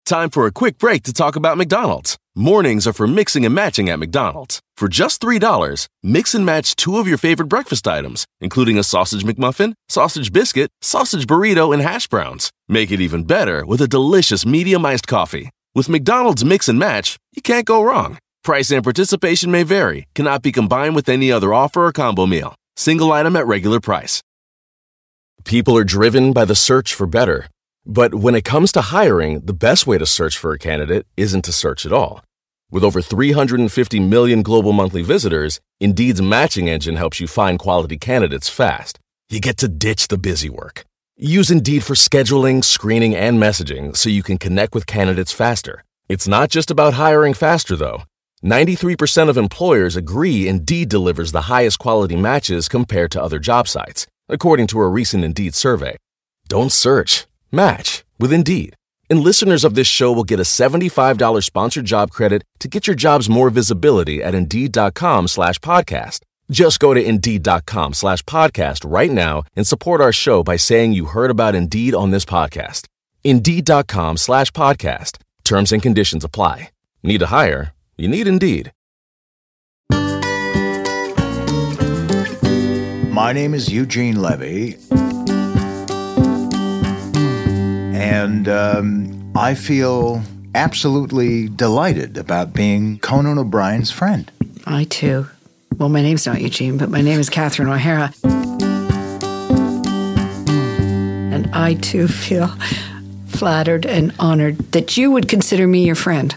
Time for a quick break to talk about McDonald's. Mornings are for mixing and matching at McDonald's. For just $3, mix and match 2 of your favorite breakfast items, including a sausage McMuffin, sausage biscuit, sausage burrito, and hash browns. Make it even better with a delicious medium iced coffee. With McDonald's Mix and Match, you can't go wrong. Price and participation may vary, cannot be combined with any other offer or combo meal. Single item at regular price. People are driven by the search for better. But when it comes to hiring, the best way to search for a candidate isn't to search at all. With over 350 million global monthly visitors, Indeed's matching engine helps you find quality candidates fast. You get to ditch the busy work. Use Indeed for scheduling, screening, and messaging so you can connect with candidates faster. It's not just about hiring faster, though. 93% of employers agree Indeed delivers the highest quality matches compared to other job sites, according to a recent Indeed survey. Don't search. Match with Indeed. And listeners of this show will get a $75 sponsored job credit to get your jobs more visibility at Indeed.com/podcast. Just go to Indeed.com/podcast right now and support our show by saying you heard about Indeed on this podcast. Indeed.com/podcast. Terms and conditions apply. Need to hire? You need Indeed. My name is Eugene Levy. And I feel absolutely delighted about being Conan O'Brien's friend. I, too. Well, my name's not Eugene, but my name is Catherine O'Hara. And I, too, feel flattered and honored that you would consider me your friend.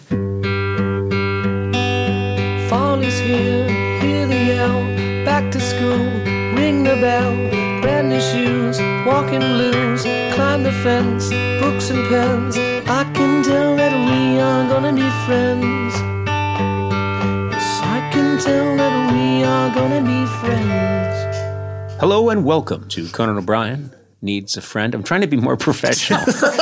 Fall is here, hear the yell, back to school, ring the bell, brand new shoes, walking blues, climb the fence, books and pens. I can tell that we are gonna be friends. Yes, I can tell that we are gonna be friends. Hello and welcome to Conan O'Brien Needs a Friend. I'm trying to be more professional.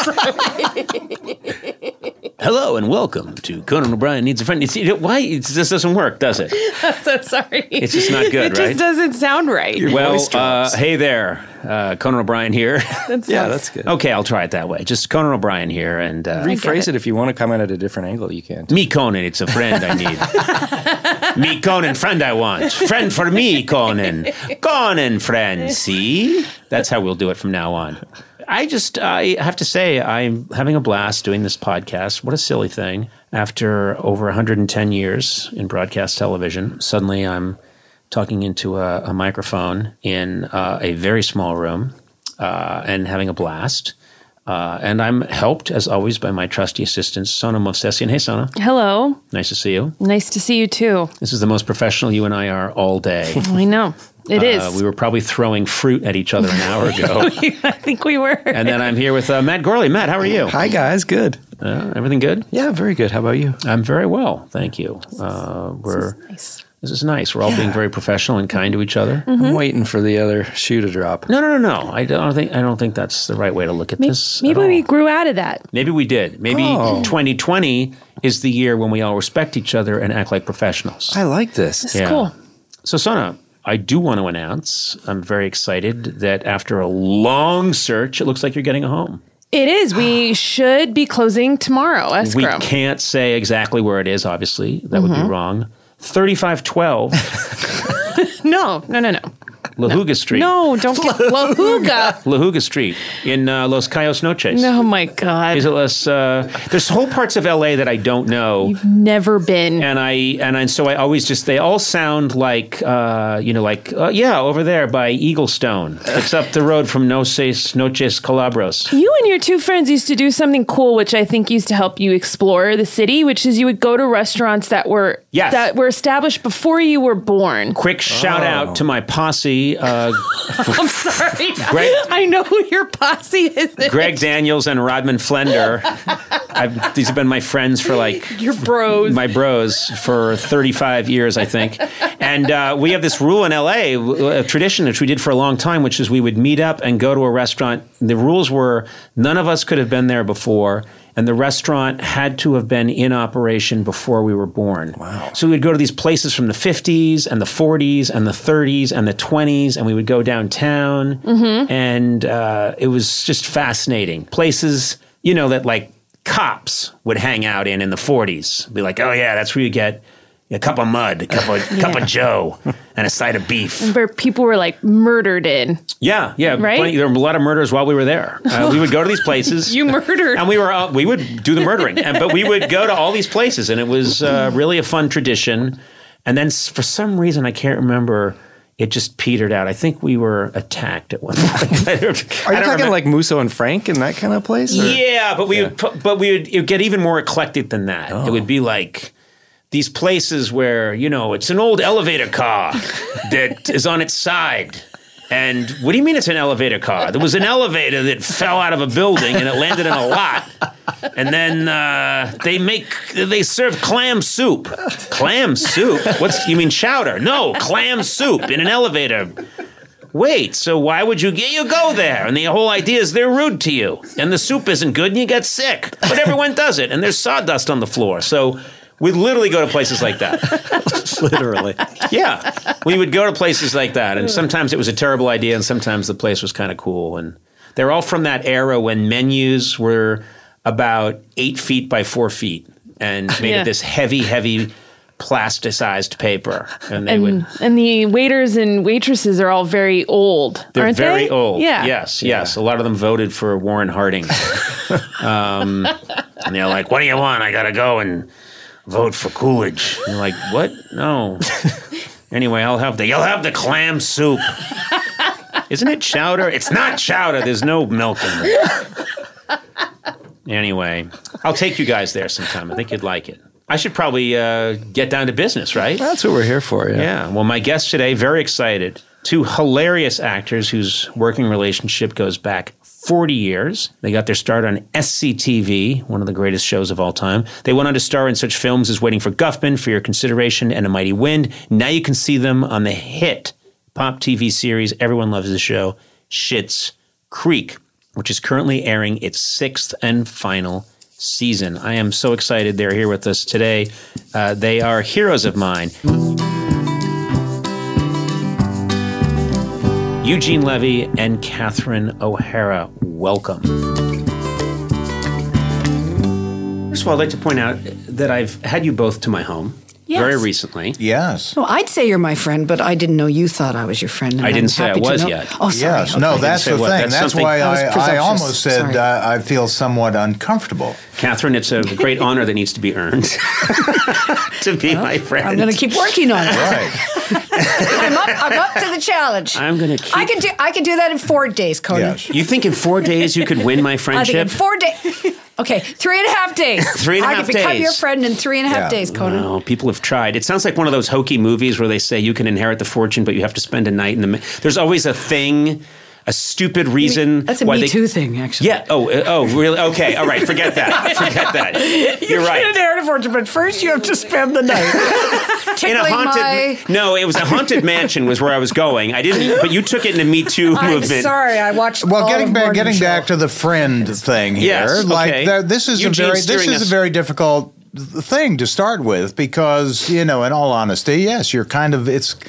Hello and welcome to Conan O'Brien Needs a Friend. Why? This doesn't work, does it? I'm so sorry. It's just not good, right? It just doesn't sound right. Hey there. Conan O'Brien here. That's good. Okay, I'll try it that way. Just Conan O'Brien here. And rephrase it if you want to come in at a different angle, you can. Me, Conan, it's a friend I need. Me, Conan, friend I want. Friend for me, Conan. Conan, friend, see? That's how we'll do it from now on. I have to say, I'm having a blast doing this podcast. What a silly thing. After over 110 years in broadcast television, suddenly I'm talking into a microphone in a very small room and having a blast. And I'm helped, as always, by my trusty assistant, Sona Movsesian. Hey, Sona. Hello. Nice to see you. Nice to see you, too. This is the most professional you and I are all day. I know. It is. We were probably throwing fruit at each other an hour ago. I think we were. And then I'm here with Matt Gorley. Matt, how are you? Hi, guys. Good. Everything good? Yeah, very good. How about you? I'm very well. Thank you. This is nice. We're all being very professional and kind to each other. Mm-hmm. I'm waiting for the other shoe to drop. No. I don't think that's the right way to look at this. Maybe we grew out of that. Maybe we did. Maybe 2020 is the year when we all respect each other and act like professionals. I like this. This is cool. So, Sona, I do want to announce, I'm very excited that after a long search, it looks like you're getting a home. It is. We should be closing tomorrow, escrow. We can't say exactly where it is, obviously. That would be wrong. 3512. No. Lahuga Street. No, don't get Lahuga. Lahuga Street in Los Cayos Noches. Oh, my God. Is it less? There's whole parts of LA that I don't know. You've never been. And so I always just, they all sound like, over there by Eaglestone. It's up the road from Noches Calabros. You and your two friends used to do something cool, which I think used to help you explore the city, which is you would go to restaurants that were established before you were born. Quick shout out to my posse. I'm sorry. I know who your posse is. Greg Daniels and Rodman Flender. These have been my friends for your bros. My bros for 35 years, I think. And we have this rule in LA, a tradition which we did for a long time, which is we would meet up and go to a restaurant. The rules were none of us could have been there before. And the restaurant had to have been in operation before we were born. Wow. So we would go to these places from the 50s and the 40s and the 30s and the 20s, and we would go downtown. Mm-hmm. And it was just fascinating. Places, that cops would hang out in the 40s. Be like, oh yeah, that's where you get a cup of mud, a cup of Joe, and a side of beef. Where people were like murdered in. Yeah. Right? There were a lot of murders while we were there. We would go to these places. You murdered. And we would do the murdering. But we would go to all these places, and it was really a fun tradition. And then for some reason, I can't remember, it just petered out. I think we were attacked at one point. Are you talking like Musso and Frank and that kind of place? Or? Yeah, but it would get even more eclectic than that. Oh. It would be like these places where, it's an old elevator car that is on its side. And what do you mean it's an elevator car? There was an elevator that fell out of a building and it landed in a lot. And then they serve clam soup. Clam soup? You mean chowder? No, clam soup in an elevator. Wait, so why would you go there? And the whole idea is they're rude to you. And the soup isn't good and you get sick. But everyone does it. And there's sawdust on the floor. So we'd literally go to places like that. Literally. Yeah. We would go to places like that. And sometimes it was a terrible idea and sometimes the place was kind of cool. And they're all from that era when menus were about 8 feet by 4 feet and made of this heavy plasticized paper. And the waiters and waitresses are all very old, aren't they? They're very old. Yeah. Yes. A lot of them voted for Warren Harding. And they're like, what do you want? I got to go and vote for Coolidge. And you're like, what? No. Anyway, you'll have the clam soup. Isn't it chowder? It's not chowder. There's no milk in it. Anyway, I'll take you guys there sometime. I think you'd like it. I should probably get down to business, right? That's what we're here for, yeah. Yeah. Well, my guests today, very excited. Two hilarious actors whose working relationship goes back 40 years. They got their start on SCTV, one of the greatest shows of all time. They went on to star in such films as Waiting for Guffman, For Your Consideration, and A Mighty Wind. Now you can see them on the hit pop TV series, everyone loves the show, Schitt's Creek, which is currently airing its 6th and final season. I am so excited they're here with us today. They are heroes of mine. Eugene Levy and Catherine O'Hara, welcome. First of all, I'd like to point out that I've had you both to my home very recently. Yes. Well, I'd say you're my friend, but I didn't know you thought I was your friend. And I didn't say I was yet. Oh, sorry. Yes. Okay. No, that's the thing. That's why I almost said I feel somewhat uncomfortable. Catherine, it's a great honor that needs to be earned to be my friend. I'm going to keep working on it. Right. I'm up to the challenge. I'm going to keep... I can do that in 4 days, Conan. Yes. You think in 4 days you could win my friendship? I think in 4 days... Okay, 3.5 days. 3.5 days. I can become your friend in 3.5 days, Conan. No, people have tried. It sounds like one of those hokey movies where they say you can inherit the fortune, but you have to spend a night in the... There's always a thing... A stupid reason. That's a Me Too thing, actually. Yeah. Oh, really? Okay. All right. Forget that. Forget that. You're right. You can inherit a fortune, but first you have to spend the night. In a haunted. No, it was a haunted mansion. Was where I was going. I didn't. But you took it in the Me Too movement. I'm sorry. I watched. Well, getting back to the friend thing here. Yes. Okay. This is a very difficult thing to start with because, in all honesty, yes, it's kind of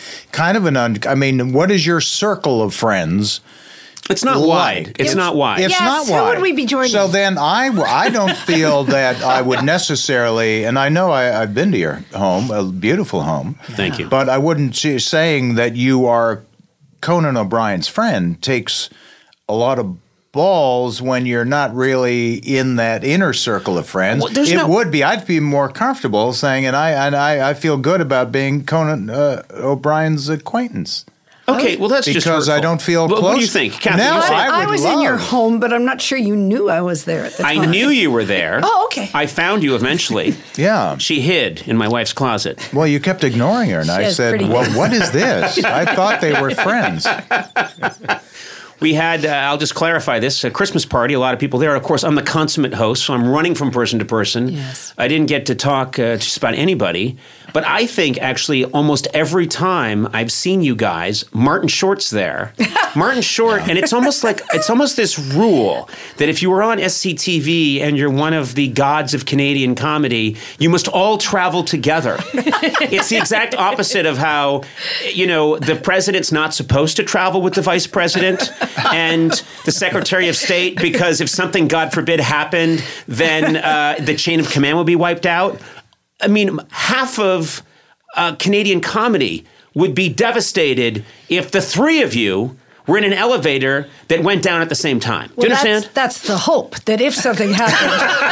what is your circle of friends? It's not wide. It's not wide. It's not wide. Who would we be joining? So then I don't feel that I would necessarily, and I know I've been to your home, a beautiful home. Thank you. But I wouldn't saying that you are Conan O'Brien's friend takes a lot of balls when you're not really in that inner circle of friends. Well, would be. I'd be more comfortable saying, and I feel good about being Conan O'Brien's acquaintance. Okay, well, that's just because I don't feel close. What do you think, Catherine? No, I was in your home, but I'm not sure you knew I was there at the time. I knew you were there. Oh, okay. I found you eventually. Yeah. She hid in my wife's closet. Well, you kept ignoring her, and I said, well, what is this? I thought they were friends. We had, I'll just clarify this, a Christmas party, a lot of people there. Of course, I'm the consummate host, so I'm running from person to person. Yes. I didn't get to talk just about anybody. But I think actually almost every time I've seen you guys, Martin Short's there. Martin Short, and it's almost this rule that if you were on SCTV and you're one of the gods of Canadian comedy, you must all travel together. It's the exact opposite of how, the president's not supposed to travel with the vice president and the Secretary of State, because if something, God forbid, happened, then the chain of command would be wiped out. I mean, half of Canadian comedy would be devastated if the three of you were in an elevator that went down at the same time. Do you understand? That's the hope, that if something happened,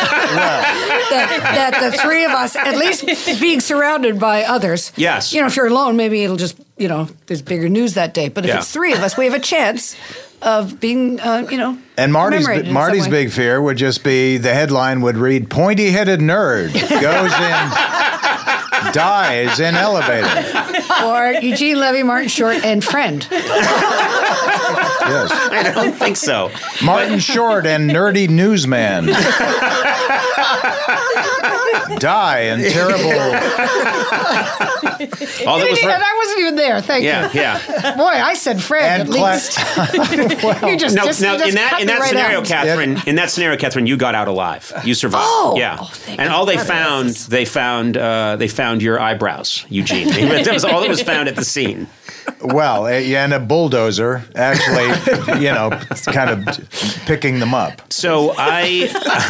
that the three of us, at least being surrounded by others. Yes. If you're alone, maybe it'll just, there's bigger news that day. But if it's three of us, we have a chance of being, And Marty's big fear would just be the headline would read, "Pointy-headed nerd goes in, dies in elevator." Or Eugene Levy, Martin Short, and friend. Yes. I don't think so. Martin Short and nerdy newsman die in terrible... And I wasn't even there. Thank you. Yeah. Boy, I said friend at least. In that scenario, Catherine, you got out alive. You survived. Oh, yeah. And all they found your eyebrows, Eugene. That was all that was found at the scene. Well, and a bulldozer actually, kind of picking them up. So I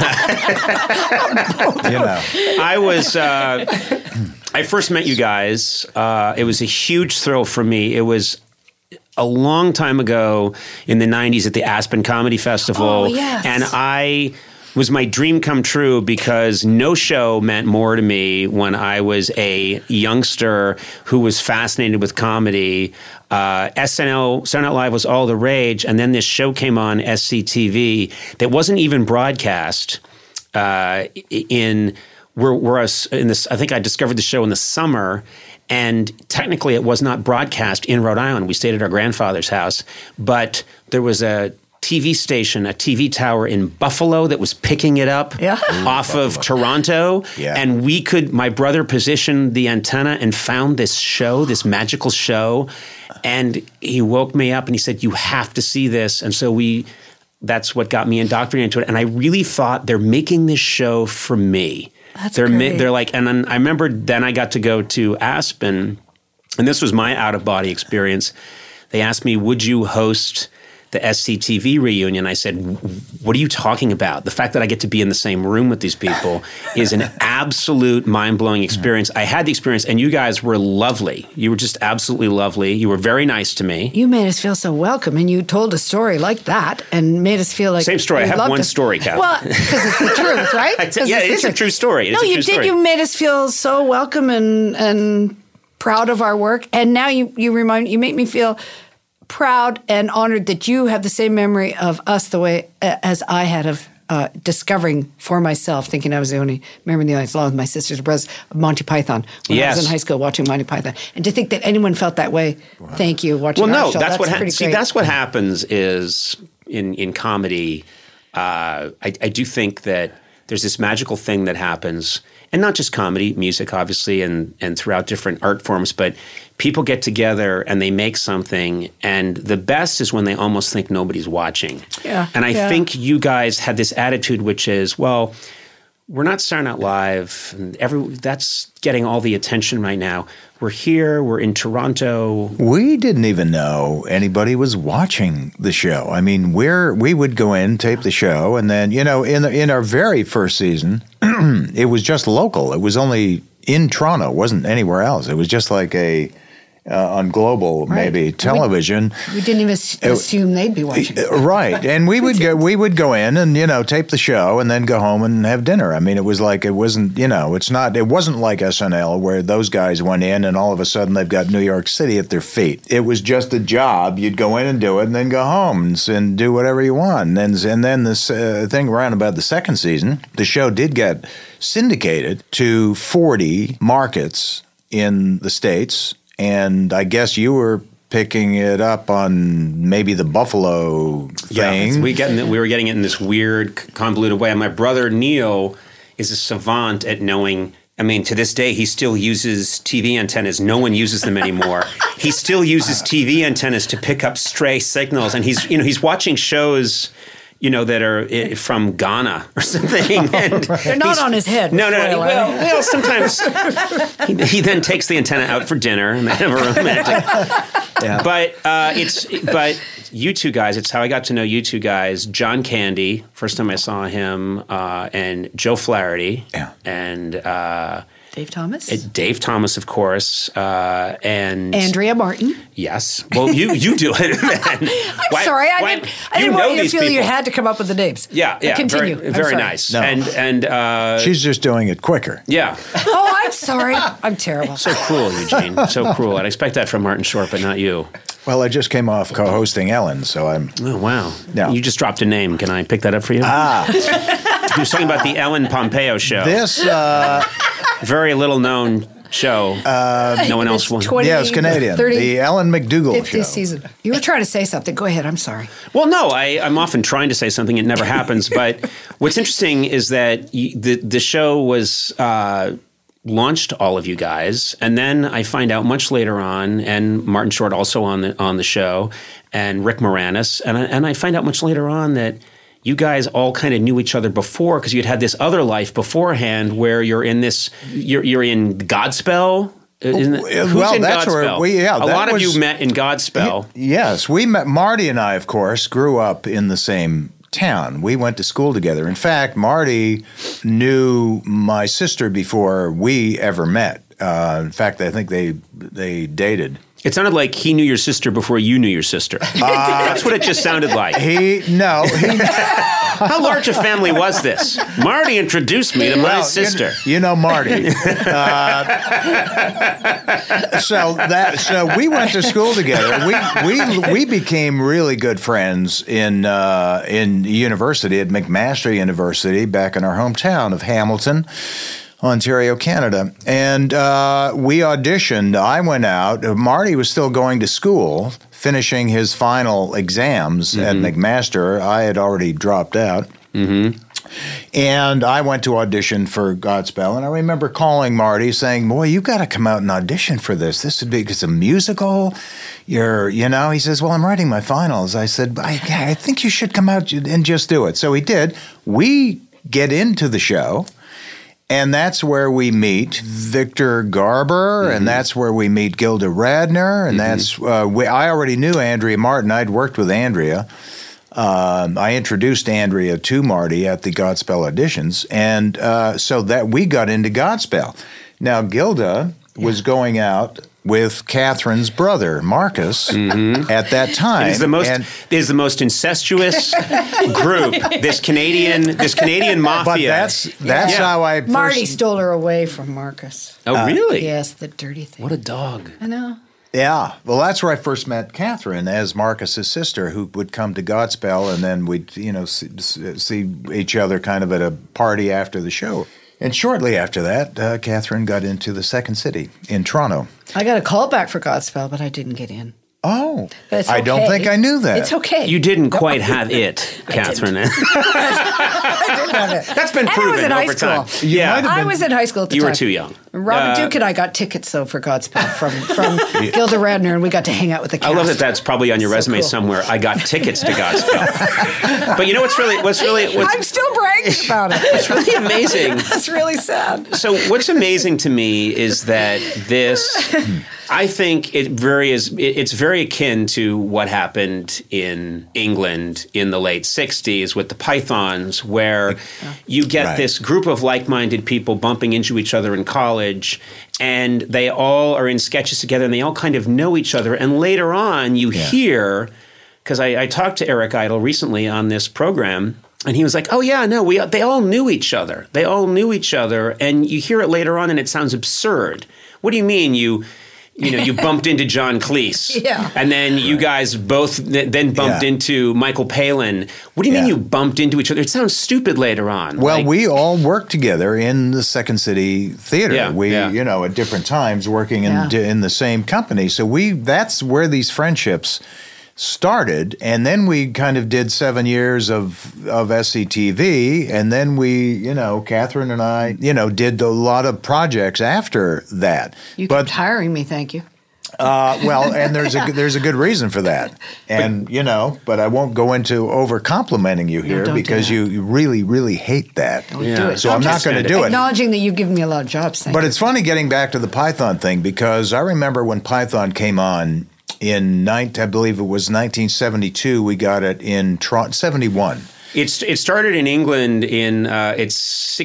first met you guys. It was a huge thrill for me. It was a long time ago in the 90s at the Aspen Comedy Festival. Oh, yes. And was my dream come true, because no show meant more to me when I was a youngster who was fascinated with comedy. SNL, Saturday Night Live was all the rage, and then this show came on SCTV that wasn't even broadcast I think I discovered the show in the summer, and technically it was not broadcast in Rhode Island. We stayed at our grandfather's house, but there was a TV station, a TV tower in Buffalo that was picking it up off of Toronto. Yeah. And my brother positioned the antenna and found this show, this magical show. And he woke me up and he said, "You have to see this." And so that's what got me indoctrinated into it. And I really thought, they're making this show for me. They're like, and then I remember then I got to go to Aspen, and this was my out-of-body experience. They asked me, "Would you host the SCTV reunion?" I said, "What are you talking about? The fact that I get to be in the same room with these people is an absolute mind-blowing experience." I had the experience, and you guys were lovely. You were just absolutely lovely. You were very nice to me. You made us feel so welcome, and you told a story like that and made us feel like... Same story. I have one story, Catherine. Well, because it's the truth, right? It's a true story. You did. You made us feel so welcome and proud of our work. And now you make me feel proud and honored that you have the same memory of us the way as I had of discovering for myself, thinking I was the only member in the audience, along with my sisters and brothers, of Monty Python when I was in high school watching Monty Python. And to think that anyone felt that way, thank you, watching our show. That's what happens. See, that's what happens is in comedy, I do think that there's this magical thing that happens, and not just comedy, music, obviously, and throughout different art forms, but people get together and they make something, and the best is when they almost think nobody's watching. Yeah. And I think you guys had this attitude, which is, well, we're not Saturday Night Live, and that's getting all the attention right now. We're here, we're in Toronto. We didn't even know anybody was watching the show. I mean, we would go in, tape the show, and then, in our very first season, it was just local. It was only in Toronto. It wasn't anywhere else. It was just like on Global, maybe television. We didn't even assume they'd be watching. Right. And we would go in and, tape the show and then go home and have dinner. I mean, it wasn't like SNL where those guys went in and all of a sudden they've got New York City at their feet. It was just a job. You'd go in and do it and then go home and do whatever you want. And then this thing around about the second season, the show did get syndicated to 40 markets in the States. And I guess you were picking it up on maybe the Buffalo thing. Yeah, we were getting it in this weird, convoluted way. And my brother Neil is a savant at knowing. I mean, to this day, he still uses TV antennas. No one uses them anymore. He still uses TV antennas to pick up stray signals, and he's watching shows, that are from Ghana or something. And they're not on his head. No. Well, sometimes he then takes the antenna out for dinner, and they have a romantic. Yeah. But you two guys, it's how I got to know you two guys. John Candy, first time I saw him, and Joe Flaherty, and Dave Thomas. Dave Thomas, of course, and Andrea Martin. Yes. Well, you do it. I'm sorry. I didn't want you to feel people. You had to come up with the names. Yeah. Continue. Very nice. No. And she's just doing it quicker. Yeah. Oh, I'm sorry. I'm terrible. So cruel, Eugene. So cruel. I'd expect that from Martin Short, but not you. Well, I just came off co-hosting Ellen, so I'm... Oh, wow. Yeah. You just dropped a name. Can I pick that up for you? He was talking about the Ellen Pompeo show. This... very little known show. No one else won. Yeah, it's Canadian. The Ellen McDougall show. Season. You were trying to say something. Go ahead. I'm sorry. Well, no, I'm often trying to say something. It never happens. But what's interesting is that the show was... launched all of you guys, and then I find out much later on, and Martin Short also on the show, and Rick Moranis, and I find out much later on that you guys all kind of knew each other before because you'd had this other life beforehand where you're in Godspell. Who's in that's Godspell? Where a lot of you met in Godspell. Yes, we met. Marty and I, of course, grew up in the same town. We went to school together. In fact, Marty knew my sister before we ever met. In fact, I think they dated. It sounded like he knew your sister before you knew your sister. That's what it just sounded like. How large a family was this? Marty introduced me to my sister. You know Marty. So we went to school together. We became really good friends in university at McMaster University back in our hometown of Hamilton, Ontario, Canada. And we auditioned. I went out. Marty was still going to school, finishing his final exams at McMaster. I had already dropped out. Mm-hmm. And I went to audition for Godspell. And I remember calling Marty saying, boy, you got to come out and audition for this. This would be, it's a musical. He says, well, I'm writing my finals. I said, I think you should come out and just do it. So he did. We get into the show. And that's where we meet Victor Garber, and that's where we meet Gilda Radner, and that's I already knew Andrea Martin. I'd worked with Andrea. I introduced Andrea to Marty at the Godspell auditions, and so that we got into Godspell. Now, Gilda was going out with Catherine's brother, Marcus, at that time. It is the most incestuous group, this Canadian mafia. But that's how I Marty stole her away from Marcus. Oh, really? Yes, the dirty thing. What a dog. I know. Yeah. Well, that's where I first met Catherine as Marcus's sister, who would come to Godspell, and then we'd, see each other kind of at a party after the show. And shortly after that, Catherine got into the Second City in Toronto. I got a call back for Godspell, but I didn't get in. Oh, but it's okay. I don't think I knew that. It's okay. You didn't quite have it, Catherine. I didn't have it. That's been proven over time. Yeah, I was in high school at the time. You were too young. Robert Duke and I got tickets, though, for Godspell from Gilda Radner, and we got to hang out with the cast. I love that that's probably on your resume somewhere. I got tickets to Godspell. But you know what's I'm still bragging about it. What's really amazing. That's really sad. So what's amazing to me is that this... I think it's very akin to what happened in England in the late 60s with the Pythons, where you get this group of like-minded people bumping into each other in college, and they all are in sketches together, and they all kind of know each other. And later on, you hear, because I talked to Eric Idle recently on this program, and he was like, oh, yeah, no, they all knew each other. They all knew each other, and you hear it later on, and it sounds absurd. What do you mean you bumped into John Cleese. Yeah. And then you guys both then bumped into Michael Palin. What do you mean you bumped into each other? It sounds stupid later on. Well, we all worked together in the Second City Theater. At different times working in the same company. So that's where these friendships started, and then we kind of did 7 years of SCTV, and then we, Catherine and I, did a lot of projects after that. You kept hiring me, thank you. Well, and there's a good reason for that, and but I won't go into over complimenting you here because you really, really hate that. Don't do it. So I'm not going to do it. Acknowledging that you've given me a lot of jobs. But it's funny getting back to the Python thing, because I remember when Python came on in I believe it was 1972. We got it in 71. It started in England in it's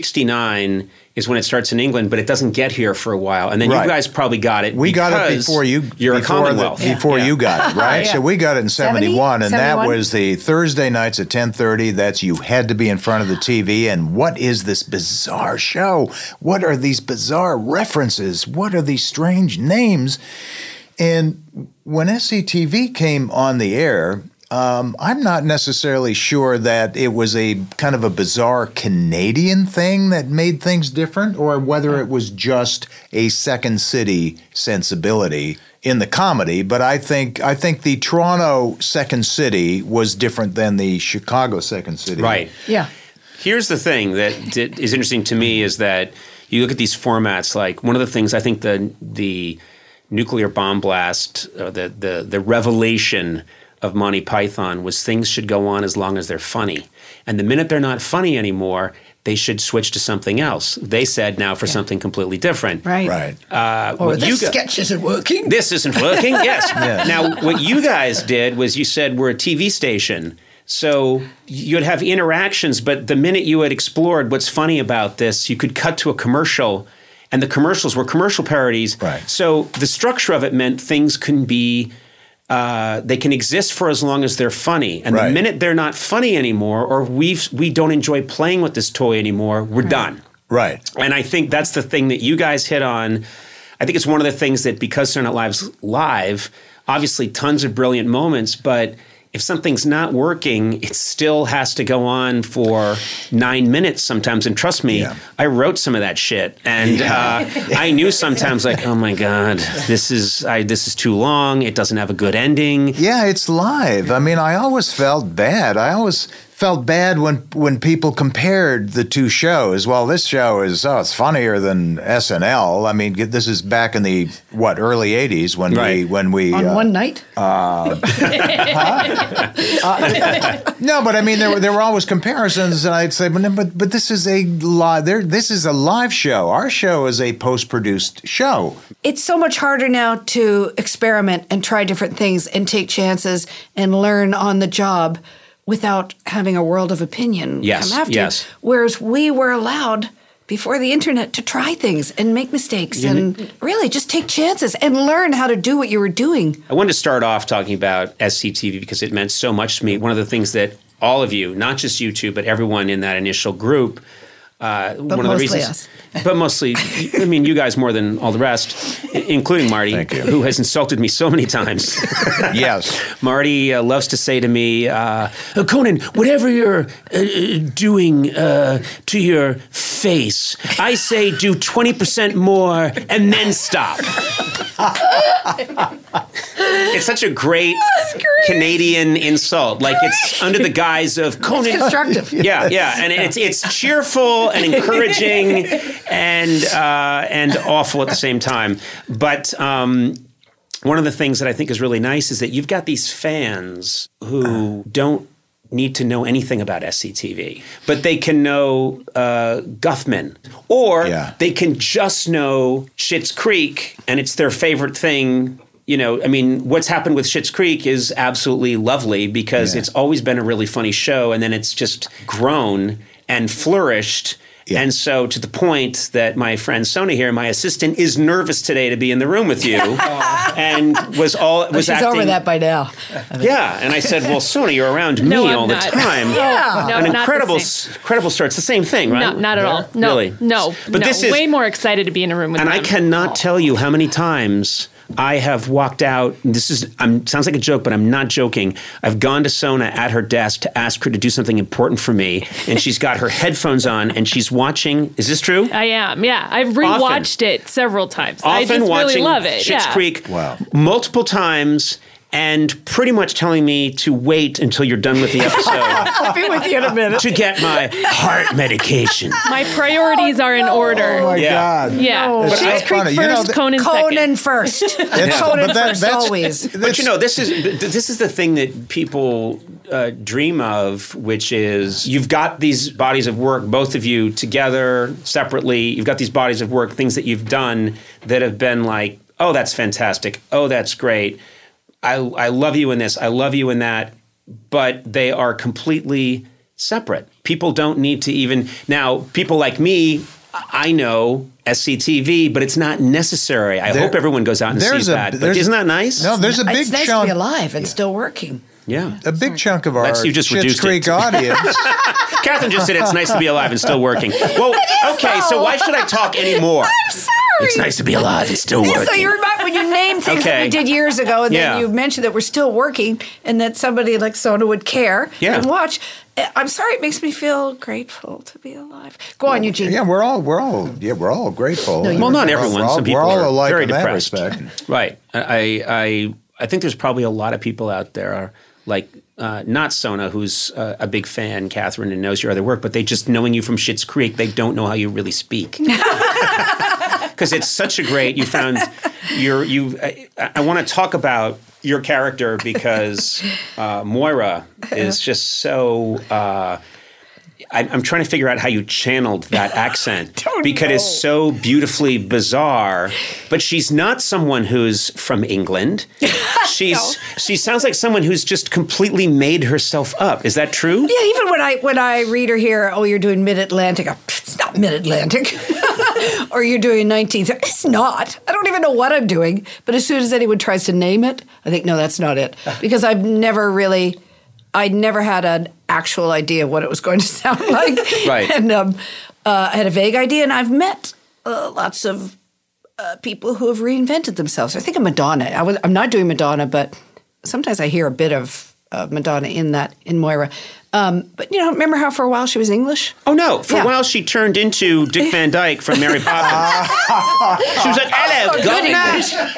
69 is when it starts in England, but it doesn't get here for a while. And then you guys probably got it. We got it before you. You're a Commonwealth. Before you got it, right? So we got it in 71, and 71? That was the Thursday nights at 10:30. That's you had to be in front of the TV. And what is this bizarre show? What are these bizarre references? What are these strange names? And when SCTV came on the air, I'm not necessarily sure that it was a kind of a bizarre Canadian thing that made things different, or whether it was just a Second City sensibility in the comedy. But I think the Toronto Second City was different than the Chicago Second City. Right. Yeah. Here's the thing that is interesting to me is that you look at these formats. Like, one of the things I think the nuclear bomb blast, the revelation of Monty Python was things should go on as long as they're funny. And the minute they're not funny anymore, they should switch to something else. They said now for something completely different. Right. This sketch isn't working. This isn't working, yes. Now, what you guys did was you said we're a TV station. So you'd have interactions, but the minute you had explored what's funny about this, you could cut to a commercial, and the commercials were commercial parodies. Right. So the structure of it meant things can be they can exist for as long as they're funny. And the minute they're not funny anymore, or we don't enjoy playing with this toy anymore, we're done. Right. And I think that's the thing that you guys hit on. I think it's one of the things that, because Saturday Night Live's live, obviously tons of brilliant moments, but if something's not working, it still has to go on for 9 minutes sometimes. And trust me, I wrote some of that shit. And I knew sometimes, like, oh my God, this is too long. It doesn't have a good ending. Yeah, it's live. I mean, I always felt bad. I always felt bad when people compared the two shows. Well, this show is it's funnier than SNL. I mean, this is back in the early '80s when we on one night. No, but I mean, there were always comparisons, and I'd say, but this is a live. This is a live show. Our show is a post-produced show. It's so much harder now to experiment and try different things and take chances and learn on the job without having a world of opinion come after you. Whereas we were allowed before the internet to try things and make mistakes and really just take chances and learn how to do what you were doing. I wanted to start off talking about SCTV because it meant so much to me. One of the things that all of you, not just you two, but everyone in that initial group, but one of the reasons, us. But mostly, I mean, you guys more than all the rest, including Marty, who has insulted me so many times. Yes. Marty loves to say to me, Conan, whatever you're doing to your face, I say do 20% more and then stop. It's such a great Canadian insult. Like, it's under the guise of Conan. It's constructive. Yeah. And it's cheerful and encouraging and awful at the same time. But one of the things that I think is really nice is that you've got these fans who don't need to know anything about SCTV, but they can know Guffman, or they can just know Schitt's Creek, and it's their favorite thing. You know, I mean, what's happened with Schitt's Creek is absolutely lovely because it's always been a really funny show, and then it's just grown and flourished. Yeah. And so, to the point that my friend Sona here, my assistant, is nervous today to be in the room with you, and was she's acting over that by now. Yeah, and I said, "Well, Sona, you're around me all the time." No, an incredible story. It's the same thing, right? No, not at all. No, really? No, but this is way more excited to be in a room with them. And I cannot tell you how many times I have walked out. Sounds like a joke, but I'm not joking. I've gone to Sona at her desk to ask her to do something important for me, and she's got her headphones on and she's watching. Is this true? I am. Yeah, I've rewatched it several times. Often I just watching really love it. Schitt's Creek multiple times. and pretty much telling me to wait until you're done with the episode. I'll be with you in a minute. To get my heart medication. My priorities are in order. Oh, my God. Yeah. No, Schitt's Creek first, Conan second. Conan first. Conan first, always. But this is the thing that people dream of, which is you've got these bodies of work, both of you together, separately. You've got these bodies of work, things that you've done that have been like, oh, that's fantastic. Oh, that's great. I love you in this. I love you in that. But they are completely separate. People don't need to even – now, people like me, I know SCTV, but it's not necessary. I hope everyone goes out and sees that. But isn't that nice? No, there's a big chunk. It's nice to be alive and still working. Yeah. A big chunk of our Schitt's Creek audience. Catherine just said it's nice to be alive and still working. Well, okay, so why should I talk anymore? I'm sorry. It's nice to be alive and still working. So you remind when you name things that we did years ago, and then you mentioned that we're still working, and that somebody like Sona would care and watch. I'm sorry, it makes me feel grateful to be alive. Go on, Eugene. Yeah, we're all grateful. No, well, not everyone. Some people are alike very in depressed. That respect. Right. I think there's probably a lot of people out there like not Sona, who's a big fan, Catherine, and knows your other work, but they just knowing you from Schitt's Creek, they don't know how you really speak. Because it's such a great. You found I want to talk about your character because Moira is just so. I'm trying to figure out how you channeled that accent because it's so beautifully bizarre. But she's not someone who's from England. She sounds like someone who's just completely made herself up. Is that true? Yeah, even when I read her here, oh, you're doing Mid-Atlantic. It's not Mid-Atlantic. Or you're doing 19th. It's not. I don't even know what I'm doing. But as soon as anyone tries to name it, I think, no, that's not it. Because I never had an actual idea what it was going to sound like. Right. And I had a vague idea. And I've met lots of people who have reinvented themselves. I think of Madonna. I'm not doing Madonna, but sometimes I hear a bit of Madonna in Moira. But, remember how for a while she was English? Oh, no. For a while she turned into Dick Van Dyke from Mary Poppins. She was like, hello, governor.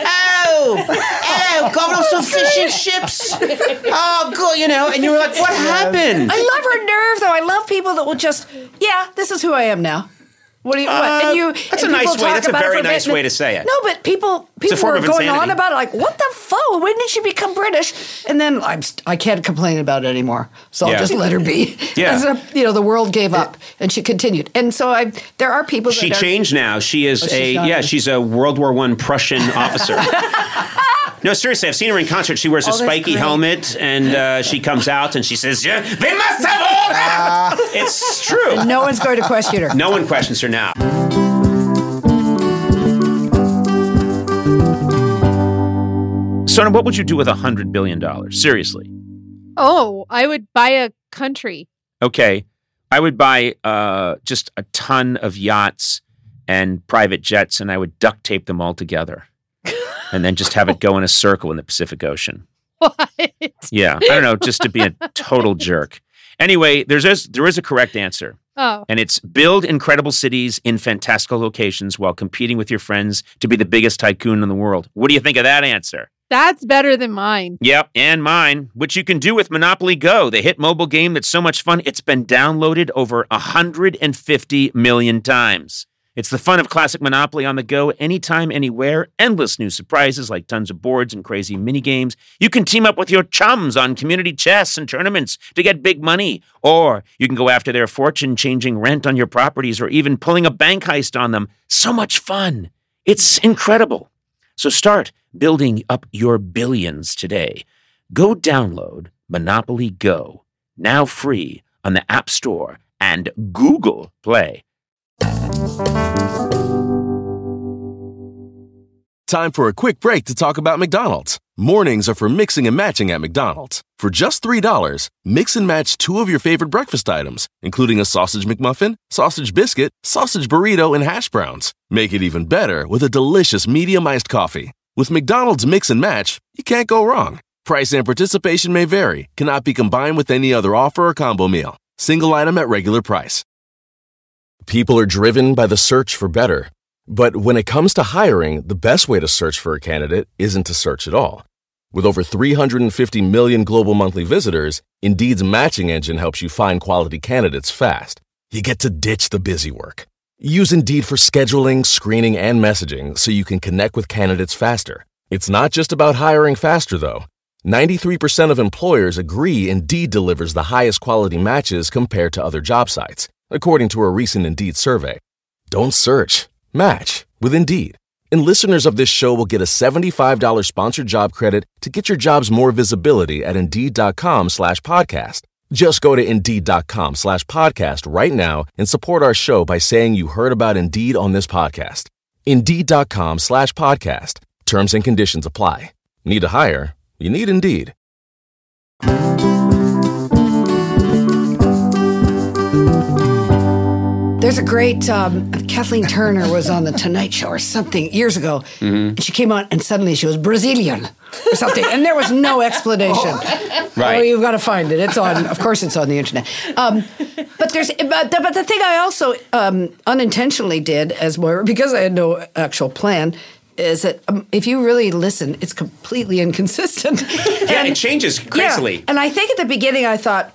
Hello, governor, some fish and chips. Oh, good, and you were like, what happened? I love her nerve, though. I love people that will just, this is who I am now. What do you? That's a nice way. That's a very nice way to say it. No, but people were going on about it, like, what the fuck? When did she become British? And then I can't complain about it anymore, so I'll just let her be. Yeah. The world gave up, and she continued. And so there are people. She changed now. She is she's a World War I Prussian officer. No, seriously, I've seen her in concert. She wears a spiky helmet, and she comes out and she says, "Yeah, they must have order." It's true. And no one's going to question her. No one questions her now. Sona, what would you do with $100 billion? Seriously. Oh, I would buy a country. Okay. I would buy just a ton of yachts and private jets, and I would duct tape them all together. And then just have it go in a circle in the Pacific Ocean. What? Yeah. I don't know, just to be a total jerk. Anyway, there is a correct answer. Oh. And it's build incredible cities in fantastical locations while competing with your friends to be the biggest tycoon in the world. What do you think of that answer? That's better than mine. Yep, and mine, which you can do with Monopoly Go, the hit mobile game that's so much fun, it's been downloaded over 150 million times. It's the fun of classic Monopoly on the go, anytime, anywhere. Endless new surprises like tons of boards and crazy mini games. You can team up with your chums on community chess and tournaments to get big money. Or you can go after their fortune-changing rent on your properties or even pulling a bank heist on them. So much fun. It's incredible. So start building up your billions today. Go download Monopoly Go, now free on the App Store and Google Play. Time for a quick break to talk about McDonald's. Mornings are for mixing and matching at McDonald's. For just $3, mix and match 2 of your favorite breakfast items, including a sausage McMuffin, sausage biscuit, sausage burrito, and hash browns. Make it even better with a delicious medium iced coffee. With McDonald's Mix and Match, you can't go wrong. Price and participation may vary, cannot be combined with any other offer or combo meal. Single item at regular price. People are driven by the search for better. But when it comes to hiring, the best way to search for a candidate isn't to search at all. With over 350 million global monthly visitors, Indeed's matching engine helps you find quality candidates fast. You get to ditch the busy work. Use Indeed for scheduling, screening, and messaging so you can connect with candidates faster. It's not just about hiring faster, though. 93% of employers agree Indeed delivers the highest quality matches compared to other job sites, according to a recent Indeed survey. Don't search. Match with Indeed. And listeners of this show will get a $75 sponsored job credit to get your jobs more visibility at Indeed.com/podcast. Just go to Indeed.com/podcast right now and support our show by saying you heard about Indeed on this podcast. Indeed.com/podcast. Terms and conditions apply. Need to hire? You need Indeed. There's a great, Kathleen Turner was on The Tonight Show or something years ago. And she came on and suddenly she was Brazilian or something. And there was no explanation. Right. Oh, you've got to find it. It's on, of course it's on the internet. But the thing I also unintentionally did as Moira, because I had no actual plan, is that if you really listen, it's completely inconsistent. Yeah, it changes crazily. Yeah. And I think at the beginning I thought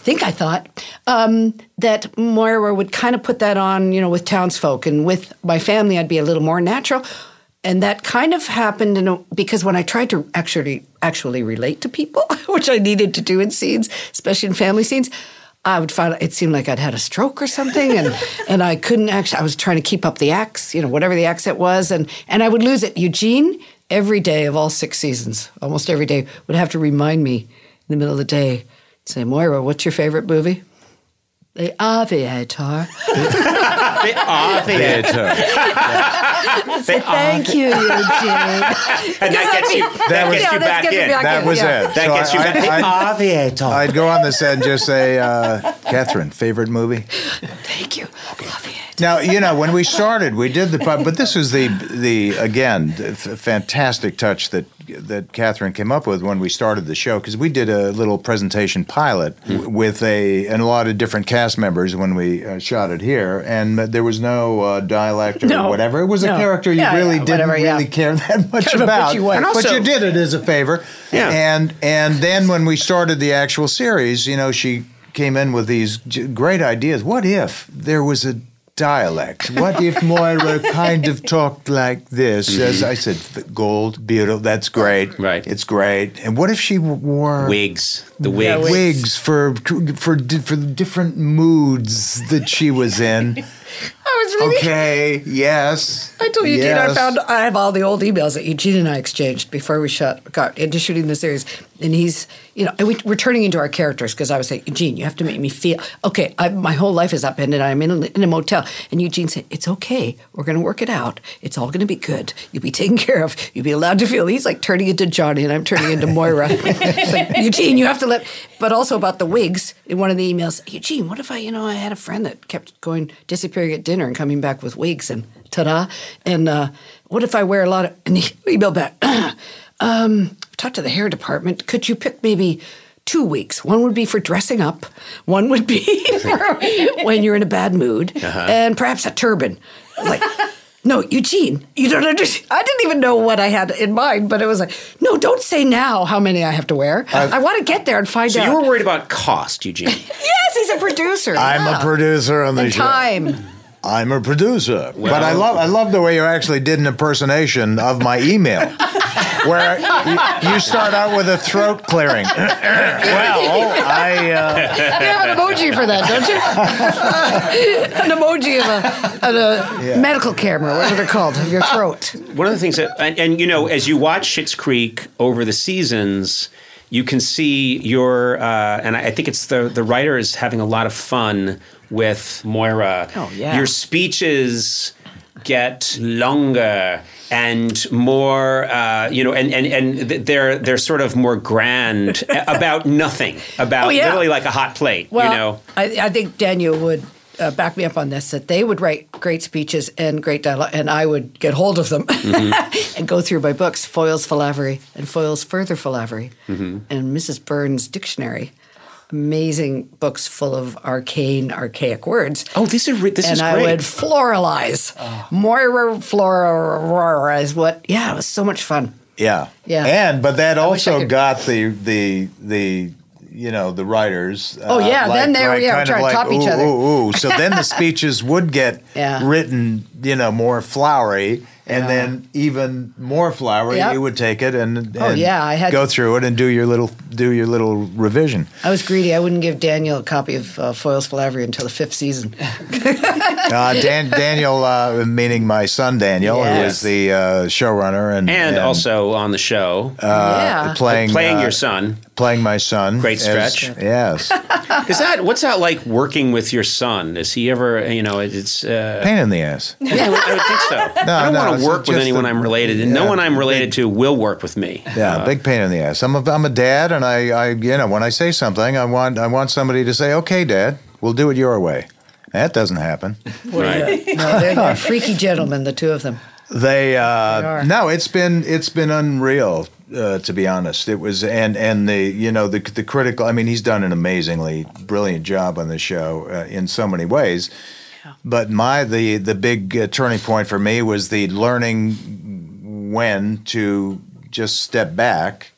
that Moira would kind of put that on, with townsfolk, and with my family I'd be a little more natural. And that kind of happened because when I tried to actually relate to people, which I needed to do in scenes, especially in family scenes, I would find it seemed like I'd had a stroke or something, and I couldn't actually. I was trying to keep up the acts, whatever the accent was, and I would lose it. Eugene, every day of all 6 seasons, almost every day, would have to remind me in the middle of the day, say, Moira, what's your favorite movie? The Aviator. The Aviator. Thank you, Eugene. And that gets you back in. That was it. That gets you back in. The Aviator. I'd go on the set and just say, Catherine, favorite movie? Thank you. Aviator. Now, when we started, we did but this was the fantastic touch that Catherine came up with when we started the show, because we did a little presentation pilot with a lot of different cast members when we shot it here, and there was no dialect or whatever. It was a character you really didn't care that much about, but you did it as a favor. Yeah. And then when we started the actual series, she came in with these great ideas. What if there was a dialect? What if Moira kind of talked like this? As I said, gold, beautiful, that's great. Right. It's great. And what if she wore wigs? The wigs. Wigs for the different moods that she was in. I was really... Okay, yes. I told Eugene I have all the old emails that Eugene and I exchanged before we got into shooting the series. And he's, we're turning into our characters, because I was saying, Eugene, you have to make me feel, okay, my whole life is upended. I'm in a motel. And Eugene said, it's okay. We're going to work it out. It's all going to be good. You'll be taken care of. You'll be allowed to feel. He's like turning into Johnny, and I'm turning into Moira. It's like, Eugene, you have to but also about the wigs, in one of the emails, Eugene, what if I had a friend that kept disappearing at dinner and coming back with wigs, and ta-da. And what if I wear a lot of, and he emailed back, talk to the hair department. Could you pick maybe 2 weeks? One would be for dressing up. One would be for when you're in a bad mood. And perhaps a turban. Like, no, Eugene, you don't understand. I didn't even know what I had in mind, but it was like, no, don't say now how many I have to wear. I want to get there and find out. So you were worried about cost, Eugene. Yes, he's a producer. I'm a producer on the show. Time. I'm a producer. Well, but I love the way you actually did an impersonation of my email, where you start out with a throat clearing. You have an emoji for that, don't you? An emoji of a medical camera, whatever they're called, of your throat. One of the things that, and as you watch Schitt's Creek over the seasons, you can see and I think it's the writer is having a lot of fun with Moira. Oh, yeah. Your speeches get longer and more, and they're sort of more grand about nothing, about literally like a hot plate, Well, I think Daniel would back me up on this, that they would write great speeches and great dialogue, and I would get hold of them and go through my books, Foyle's Philavery and Foyle's Further Philavery and Mrs. Burns' Dictionary. Amazing books full of archaic words. Oh, this is great. And I would floralize. Moira floralize it was so much fun. Yeah. But that also got the the writers. Then they were trying to top each other. So then the speeches would get written, more flowery. And then even more flowery, you would take it and I had go through it and do your little revision. I was greedy. I wouldn't give Daniel a copy of Foyle's Philavery until the 5th season. Daniel, meaning my son Daniel, who is the showrunner and also on the show, playing your son, playing my son. Great stretch. Yes. What's that like working with your son? Is he ever? It's pain in the ass. Yeah, I would think so. No, I don't want to work with anyone I'm related to. No one I'm related to will work with me. Yeah, big pain in the ass. I'm a dad, and I when I say something, I want somebody to say, "Okay, Dad, we'll do it your way." That doesn't happen. Right? No, they're freaky gentlemen, the two of them. They are. No, it's been unreal. To be honest, it was, and the critical. I mean, he's done an amazingly brilliant job on the show in so many ways. Yeah. But the big turning point for me was the learning when to just step back,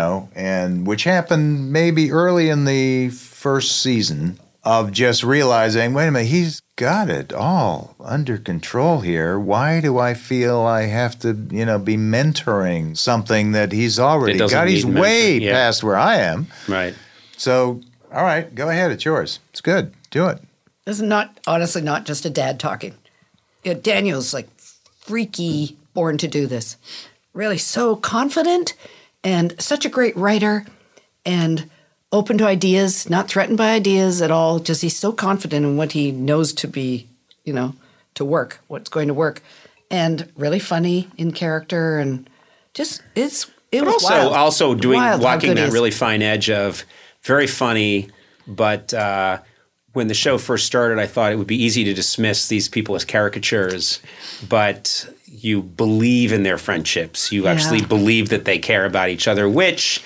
and which happened maybe early in the first season of just realizing, wait a minute, he's got it all under control here. Why do I feel I have to, be mentoring something that he's already got? He's way past where I am. Right. So, all right, go ahead. It's yours. It's good. Do it. This is honestly not just a dad talking. Daniel's like freaky born to do this. Really so confident and such a great writer and open to ideas, not threatened by ideas at all. Just he's so confident in what he knows to be, to work, what's going to work. And really funny in character and just it was wild. Also walking that really fine edge of very funny, but when the show first started, I thought it would be easy to dismiss these people as caricatures, but you believe in their friendships. You actually believe that they care about each other, which,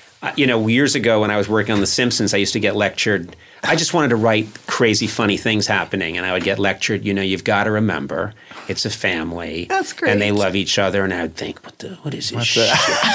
years ago when I was working on The Simpsons, I used to get lectured. I just wanted to write crazy, funny things happening, and I would get lectured, you've got to remember, it's a family. That's great. And they love each other, and I would think, what is this shit?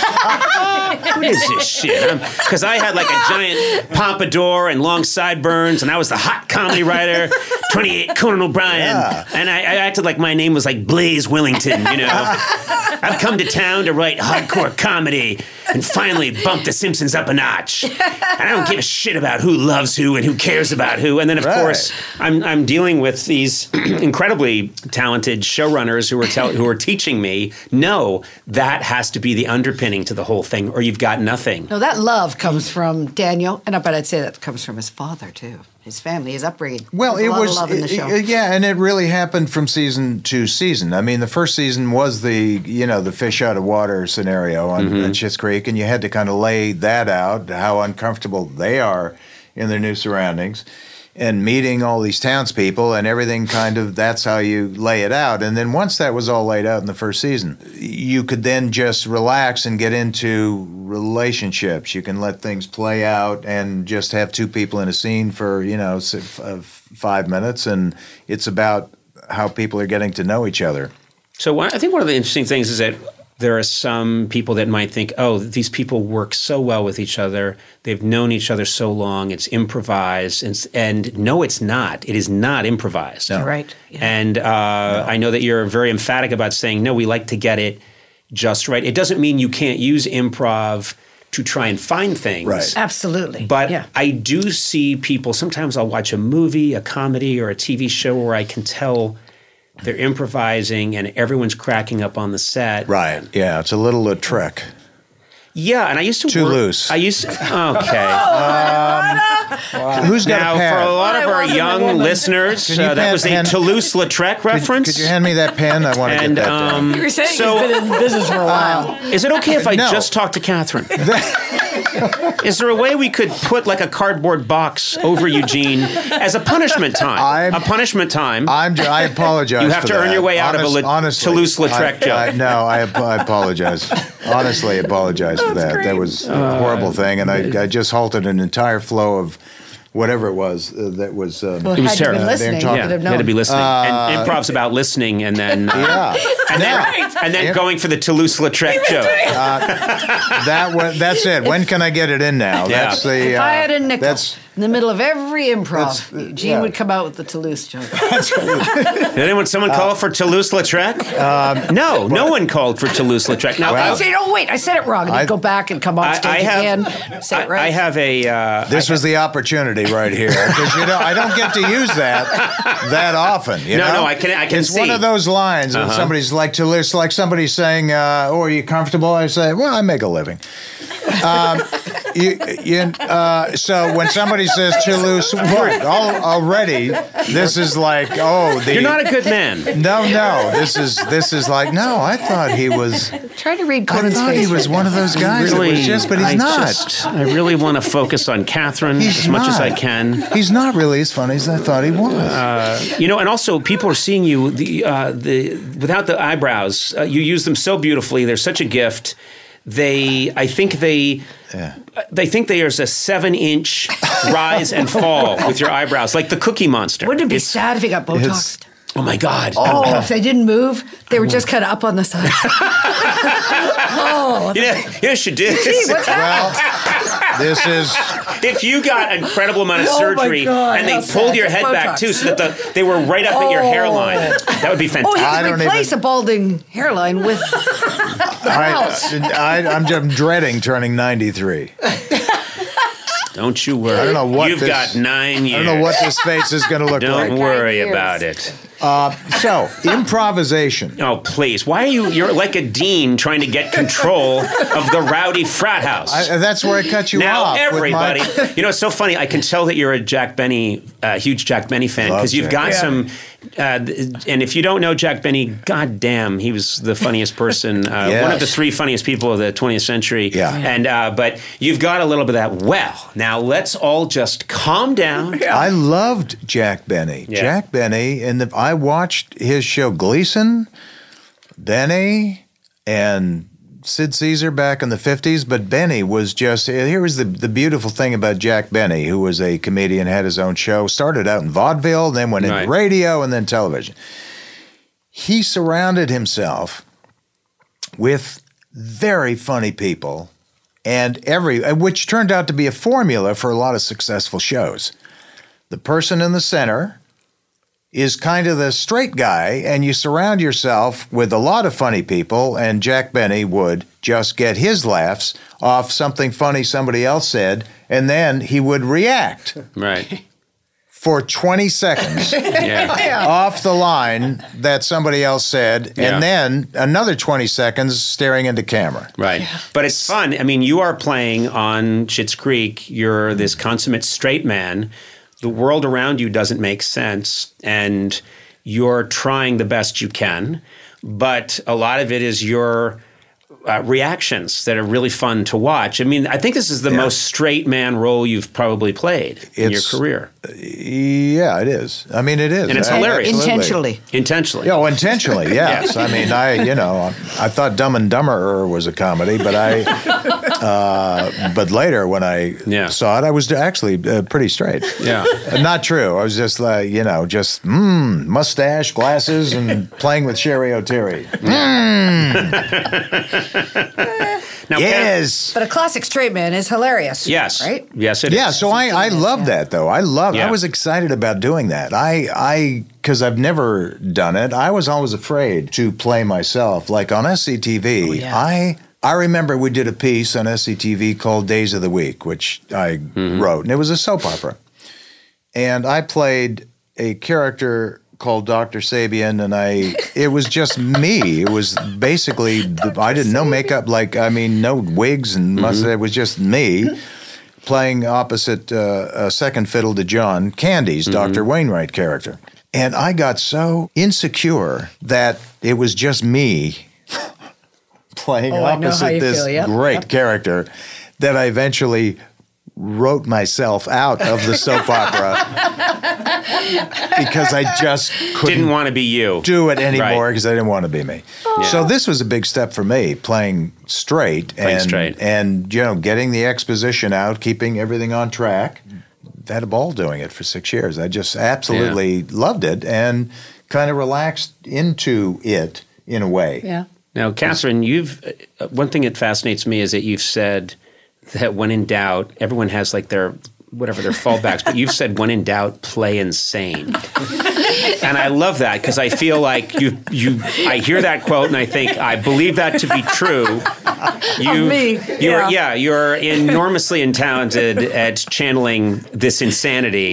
What is this shit? Because I had like a giant pompadour and long sideburns, and I was the hot comedy writer, 28 Conan O'Brien, and I acted like my name was like Blaze Willington, I've come to town to write hardcore comedy and finally bump The Simpsons up a notch. And I don't give a shit about who loves who and who cares about who. And then, of course, I'm dealing with these incredibly talented showrunners who are teaching me, no, that has to be the underpinning to the whole thing, or you've got nothing. No, that love comes from Daniel, but I'd say that comes from his father, too. His family, his upbringing. Well, it was love in the show. And it really happened from season to season. I mean, the first season was the fish out of water scenario on Schitt's Creek, and you had to kind of lay that out, how uncomfortable they are in their new surroundings, and meeting all these townspeople and everything. Kind of that's how you lay it out. And then once that was all laid out in the first season, you could then just relax and get into relationships. You can let things play out and just have two people in a scene for 5 minutes, and it's about how people are getting to know each other. So I think one of the interesting things is that there are some people that might think, oh, these people work so well with each other. They've known each other so long. It's improvised. And no, it's not. It is not improvised. No. Right. Yeah. And I know that you're very emphatic about saying, no, we like to get it just right. It doesn't mean you can't use improv to try and find things. Right. Absolutely. But I do see people, sometimes I'll watch a movie, a comedy, or a TV show where I can tell they're improvising and everyone's cracking up on the set. Right. Yeah, it's a little trick. Yeah, and I used to Too loose. Okay. Who's got now, a pen? for a lot of our young listeners, that was a Toulouse-Lautrec reference. Could you hand me that pen? I want to get that down. You were saying he's been in business for a while. Is it okay if I just talk to Catherine? Is there a way we could put like a cardboard box over Eugene as a punishment time? I apologize. You have to earn your way out of a Toulouse-Lautrec joke. I apologize. Honestly, apologize for that. Great. That was a horrible thing, and I just halted an entire flow of whatever it was that was. It was terrible. Listening, you had to be listening. And improv's about listening, and then and then going for the Toulouse-Lautrec joke. That's it. When can I get it in now? Yeah. That's the. If I had a nickel in the middle of every improv, Gene would come out with the Toulouse joke. Did someone call for Toulouse-Lautrec? No one called for Toulouse-Lautrec. Now I say, oh wait, I said it wrong. And he'd go back and come on stage again. Say it right. I have a. This was the opportunity right here, because I don't get to use that often. No, I can it's see. It's one of those lines when somebody's like Toulouse, like somebody's saying, "Oh, are you comfortable?" I say, "Well, I make a living." So when somebody says Toulouse, already this is like, you're not a good man. No, this is like, no, I thought he was. Try to read Conan's face. I thought he was one of those guys really, that was just, but he's not. I really want to focus on Catherine as much as I can. He's not really as funny as I thought he was. And also people are seeing you without the eyebrows. You use them so beautifully. They're such a gift. I think there's a 7-inch rise and fall with your eyebrows, like the Cookie Monster. Wouldn't it be sad if he got Botoxed? Oh my God! If they didn't move, they were just kind of up on the side. Yes, you did. Gee, what's happened? Well, this is. If you got an incredible amount of surgery and they pulled your head back too, so that they were right up at your hairline, that would be fantastic. He could replace a balding hairline with the brows. I'm dreading turning 93. Don't you worry. I don't know what You've got 9 years. I don't know what this face is going to look like. Don't worry about it. So, improvisation. Oh, please. Why are you're like a dean trying to get control of the rowdy frat house. That's where I cut you now, off. Now, everybody. It's so funny. I can tell that you're a huge Jack Benny fan, because you've got some... and if you don't know Jack Benny, goddamn, he was the funniest person, one of the 3 funniest people of the 20th century. Yeah. And but you've got a little bit of that. Well, now let's all just calm down. Yeah. I loved Jack Benny. Yeah. Jack Benny, and I watched his show Gleason, Benny, and Sid Caesar back in the 50s, but Benny was just, here was the beautiful thing about Jack Benny, who was a comedian, had his own show, started out in vaudeville, then went into radio, and then television. He surrounded himself with very funny people, and which turned out to be a formula for a lot of successful shows. The person in the center is kind of the straight guy, and you surround yourself with a lot of funny people, and Jack Benny would just get his laughs off something funny somebody else said, and then he would react. Right. For 20 seconds off the line that somebody else said, and then another 20 seconds staring into camera. Right. Yeah. But it's fun. I mean, you are playing on Schitt's Creek. You're this consummate straight man. The world around you doesn't make sense, and you're trying the best you can, but a lot of it is your reactions that are really fun to watch. I mean, I think this is the most straight man role you've probably played in your career. Yeah, it is. I mean, it is. And it's hilarious. Intentionally. Intentionally. Oh, intentionally, yes. I mean, I thought Dumb and Dumber was a comedy, but but later when I saw it, I was actually pretty straight. Yeah. Not true. I was just like, mustache, glasses, and playing with Sherry O'Terry. Now, yes. But a classic straight man is hilarious. Yes. Right? Yes, it is. Yeah, so I love that, though. I was excited about doing that. Because I've never done it, I was always afraid to play myself. Like on SCTV, I remember we did a piece on SCTV called Days of the Week, which I wrote, and it was a soap opera. And I played a character called Dr. Sabian, and it was just me. It was basically, I didn't know makeup, no wigs and mustache. It was just me playing opposite second fiddle to John Candy's Dr. Wainwright character. And I got so insecure that it was just me playing opposite this great character that I eventually wrote myself out of the soap opera because I just didn't want to be you. Do it anymore because I didn't want to be me. Yeah. So this was a big step for me, playing straight and getting the exposition out, keeping everything on track. had a ball doing it for 6 years. I just absolutely loved it and kind of relaxed into it in a way. Yeah. Now, Catherine, one thing that fascinates me is that you've said that when in doubt, everyone has like their fallbacks, but you've said when in doubt, play insane. And I love that because I feel like I hear that quote and I think I believe that to be true. You're enormously talented at channeling this insanity.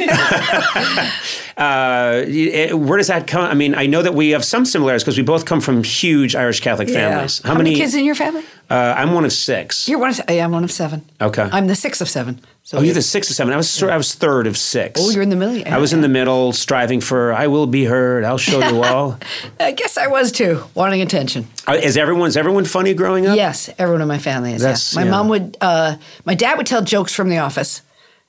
Where does that come? I mean, I know that we have some similarities because we both come from huge Irish Catholic families. How many kids in your family? I'm one of 6. You're one of. I'm one of 7. Okay. I'm the 6th of 7. So you're the 6th of 7. I was third of 6. Oh, you're in the middle. I was in the middle, striving for I will be heard. I'll show you all. I guess I was too, wanting attention. Is everyone funny growing up? Yes, everyone in my family is. My mom would. My dad would tell jokes from the office.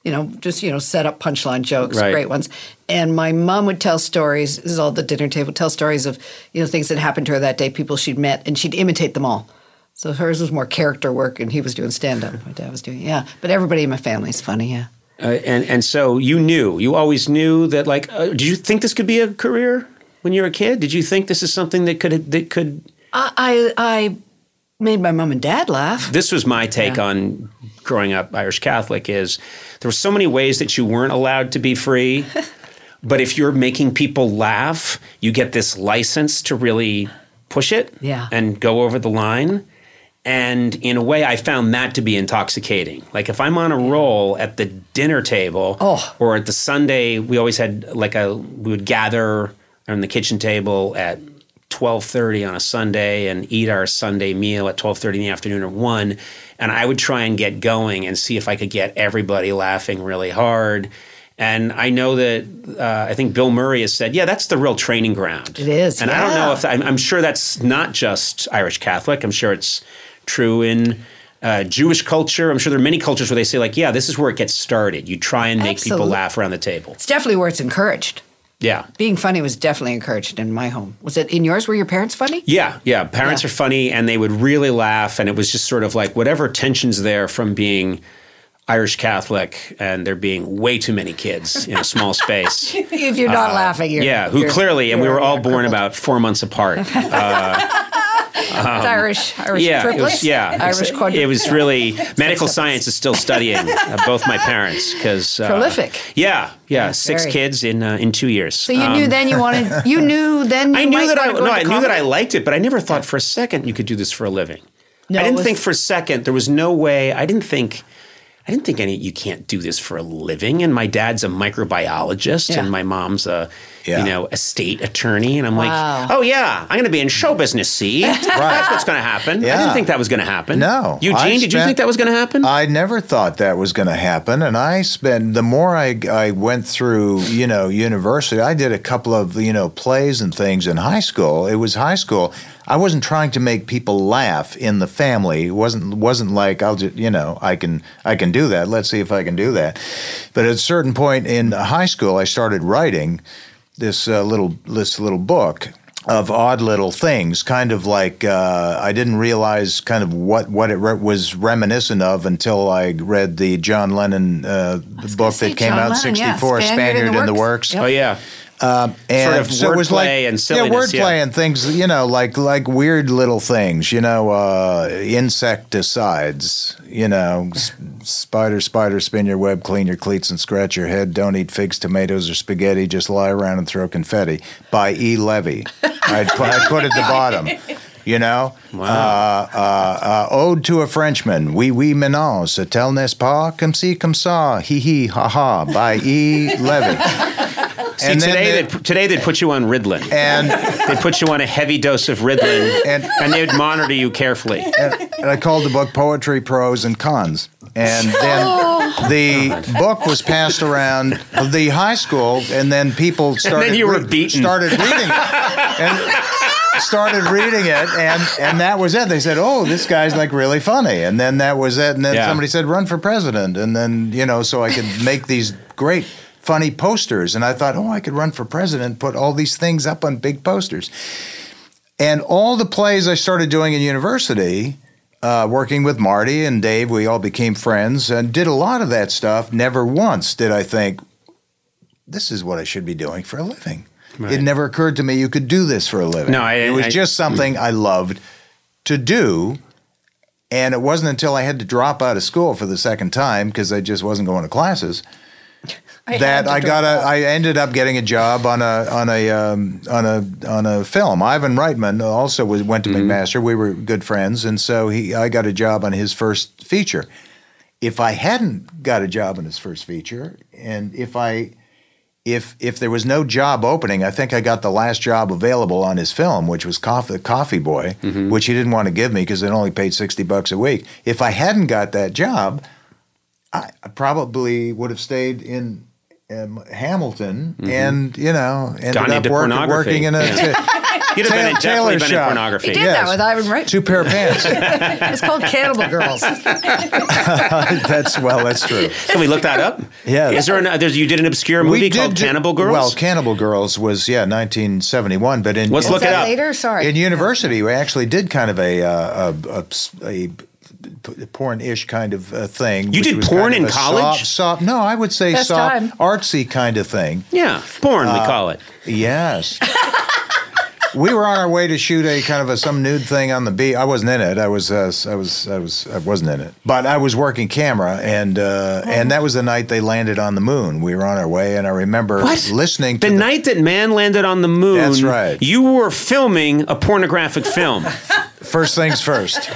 Set up punchline jokes, great ones. And my mom would tell stories. This is all the dinner table. Tell stories of things that happened to her that day, people she'd met, and she'd imitate them all. So hers was more character work, and he was doing stand-up. My dad was doing, But everybody in my family is funny, yeah. And so you always knew that, did you think this could be a career when you were a kid? Did you think this is something that could? I made my mom and dad laugh. This was my take on growing up Irish Catholic is there were so many ways that you weren't allowed to be free. But if you're making people laugh, you get this license to really push it and go over the line. And in a way, I found that to be intoxicating. Like if I'm on a roll at the dinner table or at the Sunday, we always had we would gather on the kitchen table at 12:30 on a Sunday and eat our Sunday meal at 12:30 in the afternoon or 1. And I would try and get going and see if I could get everybody laughing really hard. And I know that I think Bill Murray has said, that's the real training ground. It is, And I don't know if I'm sure that's not just Irish Catholic. I'm sure it's true in Jewish culture. I'm sure there are many cultures where they say this is where it gets started. You try and make people laugh around the table. It's definitely where it's encouraged. Yeah. Being funny was definitely encouraged in my home. Was it in yours? Were your parents funny? Yeah. Parents are funny and they would really laugh. And it was just sort of like whatever tension's there from being Irish Catholic and there being way too many kids in a small space. If you're not laughing, who clearly, and we were all born about 4 months apart. It's Irish triplets. Irish quadruplets. It was really medical science is still studying both my parents because prolific. Yeah, 6 kids in 2 years. So you knew then you wanted. You knew then. I knew that I knew that I liked it, but I never thought for a second you could do this for a living. No, I didn't think for a second there was no way. I didn't think you can't do this for a living. And my dad's a microbiologist and my mom's a estate attorney. And I'm like, I'm going to be in show business, see? That's what's going to happen. I didn't think that was going to happen. No. Eugene, did you think that was going to happen? I never thought that was going to happen. And the more I went through, university, I did a couple of, plays and things in high school. It was high school. I wasn't trying to make people laugh in the family. It wasn't like I'll just I can do that. Let's see if I can do that. But at a certain point in high school, I started writing this little book of odd little things, kind of like I didn't realize kind of what it was reminiscent of until I read the John Lennon book that came out in '64, Spaniard in the Works. Yep. Oh yeah. And sort of so wordplay and silliness. Wordplay and things, like weird little things, insecticides, spider, spin your web, clean your cleats and scratch your head, don't eat figs, tomatoes, or spaghetti, just lie around and throw confetti, by E. Levy. I'd put at the bottom. Wow. Ode to a Frenchman, Oui, oui, ménage, tel n'est pas, comme ci, comme ça, hi, hi, ha, ha, by E. Levy. See, today they'd put you on Ritalin. And they'd put you on a heavy dose of Ritalin, and they would monitor you carefully. And I called the book Poetry, Pros, and Cons. And then the book was passed around the high school, and then people started reading it, and that was it. They said, "Oh, this guy's really funny," and then that was it. And then somebody said, "Run for president," and then so I could make these great funny posters. And I thought, I could run for president, put all these things up on big posters. And all the plays I started doing in university working with Marty and Dave, we all became friends and did a lot of that stuff. Never once did I think, this is what I should be doing for a living. Right. It never occurred to me you could do this for a living. No, it was just something I loved to do. And it wasn't until I had to drop out of school for the second time because I just wasn't going to classes that I ended up getting a job on a film. Ivan Reitman also went to McMaster. We were good friends, and so I got a job on his first feature. If I hadn't got a job on his first feature, and if there was no job opening, I think I got the last job available on his film, which was Coffee Boy, which he didn't want to give me because it only paid $60 a week. If I hadn't got that job, I probably would have stayed in Hamilton and, ended up working in a tailor shop. In pornography. He did that with Ivan Reitman. 2 pair of pants. It's called Cannibal Girls. That's true. Can we look that up? Yeah. Is there you did an obscure movie called Cannibal Girls? Well, Cannibal Girls was 1971, but let's look it up. Later, sorry. In university, we actually did kind of a porn-ish kind of thing. You did porn in college? No, I would say artsy kind of thing. Yeah, porn we call it. Yes. We were on our way to shoot a kind of some nude thing on the beach. I wasn't in it. I wasn't in it. But I was working camera, and that was the night they landed on the moon. We were on our way, and I remember listening to the night that man landed on the moon. That's right. You were filming a pornographic film. First things first.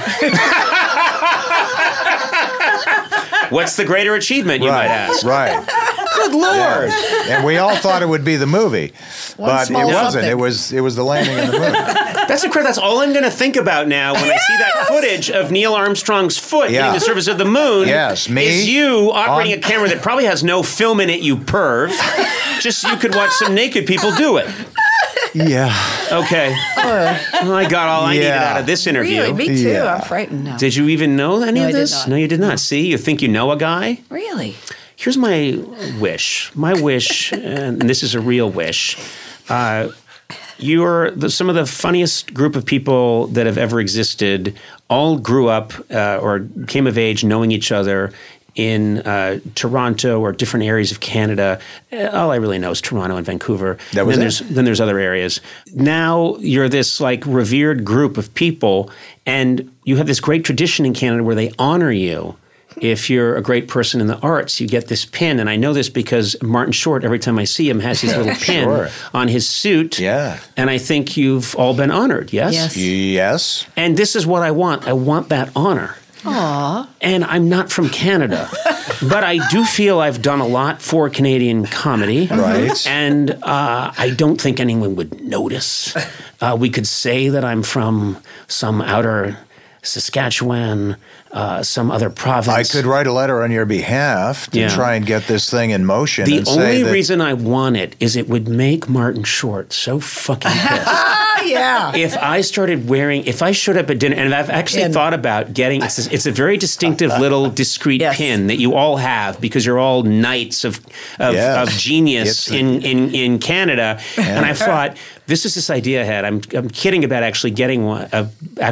What's the greater achievement, you might ask? Right. Good Lord. Yes. And we all thought it would be the movie, but it wasn't. It was the landing on the moon. That's all I'm going to think about now when I see that footage of Neil Armstrong's foot hitting the surface of the moon. Yes, me. Is you operating a camera that probably has no film in it, you perv. Just so you could watch some naked people do it. Yeah. Okay. Well, I got all I needed out of this interview. Really? Me too. Yeah. I'm frightened now. Did you even know any of this? I did not. No, you did not. See, you think you know a guy? Really? Here's my wish. My wish, and this is a real wish. You're some of the funniest group of people that have ever existed. All grew up or came of age knowing each other in Toronto or different areas of Canada. All I really know is Toronto and Vancouver. That was then there's other areas. Now you're this revered group of people, and you have this great tradition in Canada where they honor you. If you're a great person in the arts, you get this pin. And I know this because Martin Short, every time I see him, has his little pin on his suit. Yeah. And I think you've all been honored, yes? Yes. And this is what I want. I want that honor. Aww. And I'm not from Canada, but I do feel I've done a lot for Canadian comedy. Right. And I don't think anyone would notice. We could say that I'm from some outer Saskatchewan, some other province. I could write a letter on your behalf to try and get this thing in motion. The only reason I want it is it would make Martin Short so fucking pissed. Yeah. If I showed up at dinner, and I've actually thought about getting, it's a very distinctive little discreet pin that you all have because you're all knights of genius in Canada. Yeah. And I thought, this is this idea I had. I'm kidding about actually getting one, I'm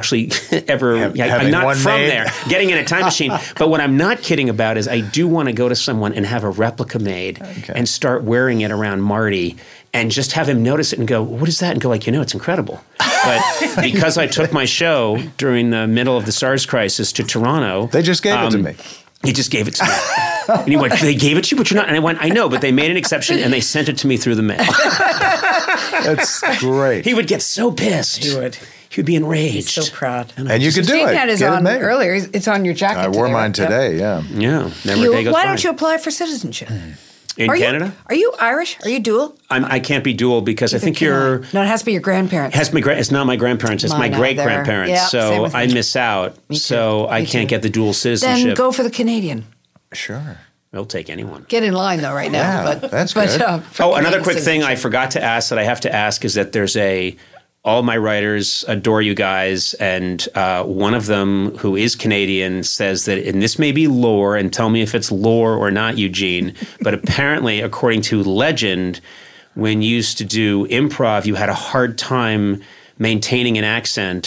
not from there, getting in a time machine. But what I'm not kidding about is I do want to go to someone and have a replica made and start wearing it around Marty and just have him notice it and go, what is that? And go it's incredible. But because I took my show during the middle of the SARS crisis to Toronto. They just gave it to me. He just gave it to me. And he went, they gave it to you, but you're not. And I went, I know, but they made an exception and they sent it to me through the mail. That's great. He would get so pissed. He would. He would be enraged. He's so proud. And you could do it. Gene had his on earlier. It's on your jacket. I wore mine today, yeah. Yeah. Why don't you apply for citizenship? In Canada? Are you Irish? Are you dual? I can't be dual because I think you're... No, it has to be your grandparents. It's not my grandparents. It's my great-grandparents. Yeah, so I miss out. So I can't get the dual citizenship. Then go for the Canadian. Sure. We'll take anyone. Get in line, though, right now. Yeah, that's good. Another quick thing I forgot to ask that I have to ask is that there's all my writers adore you guys, and one of them, who is Canadian, says that, and this may be lore, and tell me if it's lore or not, Eugene, but apparently, according to legend, when you used to do improv, you had a hard time maintaining an accent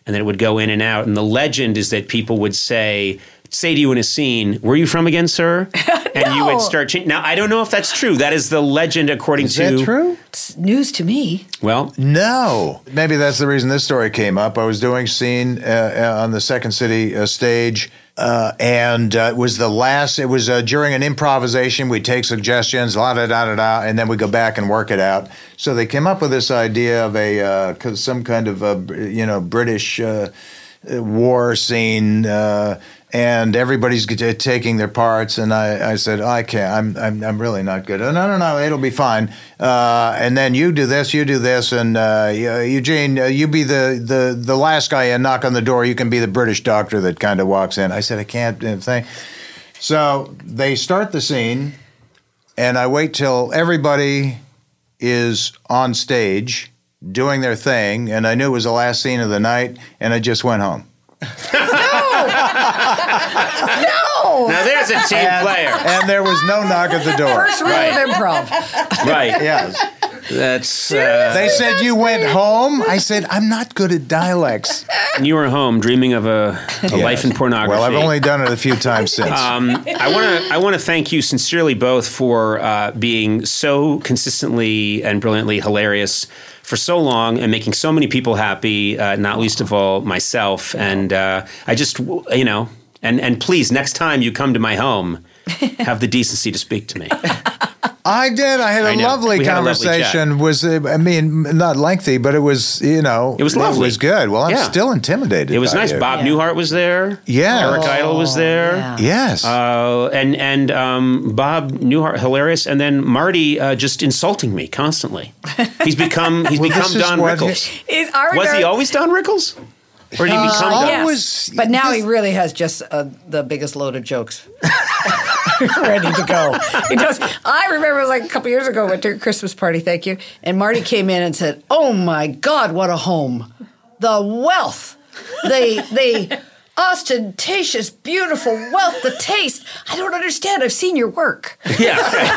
and then it would go in and out. And the legend is that people would say to you in a scene, "Where are you from again, sir?" And you would start changing. Now, I don't know if that's true. That is the legend according to... Is that true? It's news to me. Well... No. Maybe that's the reason this story came up. I was doing a scene on the Second City stage, and it was during an improvisation. We'd take suggestions, la-da-da-da-da, and then we go back and work it out. So they came up with this idea of some kind of British war scene, and everybody's taking their parts, and I said, I can't. I'm really not good. No, it'll be fine. And then you do this, and Eugene, you be the last guy and knock on the door. You can be the British doctor that kind of walks in. I said, I can't. So they start the scene, and I wait till everybody is on stage doing their thing, and I knew it was the last scene of the night, and I just went home. No! Now there's a team player. And there was no knock at the door. First rule of improv. Right. Yes. That's... they said you went home? I said, I'm not good at dialects. And you were home dreaming of a life in pornography. Well, I've only done it a few times since. I want to thank you sincerely both for being so consistently and brilliantly hilarious for so long and making so many people happy, not least of all myself. And I just, and please, next time you come to my home, have the decency to speak to me. I did. I had a lovely conversation. Not lengthy, but it was, it was lovely. It was good. Well, I'm still intimidated. It was nice. You. Bob Newhart was there. Yeah. Eric Idle was there. Yeah. Yes. And Bob Newhart, hilarious. And then Marty just insulting me constantly. He's become Don Rickles. Was he always Don Rickles? Or did he become Don? Yes. But now he really has just the biggest load of jokes ready to go. He does. I remember it was like a couple years ago, went to a Christmas party, thank you, and Marty came in and said, "Oh my God, what a home. The wealth. The ostentatious, beautiful wealth, the taste. I don't understand. I've seen your work." Yeah.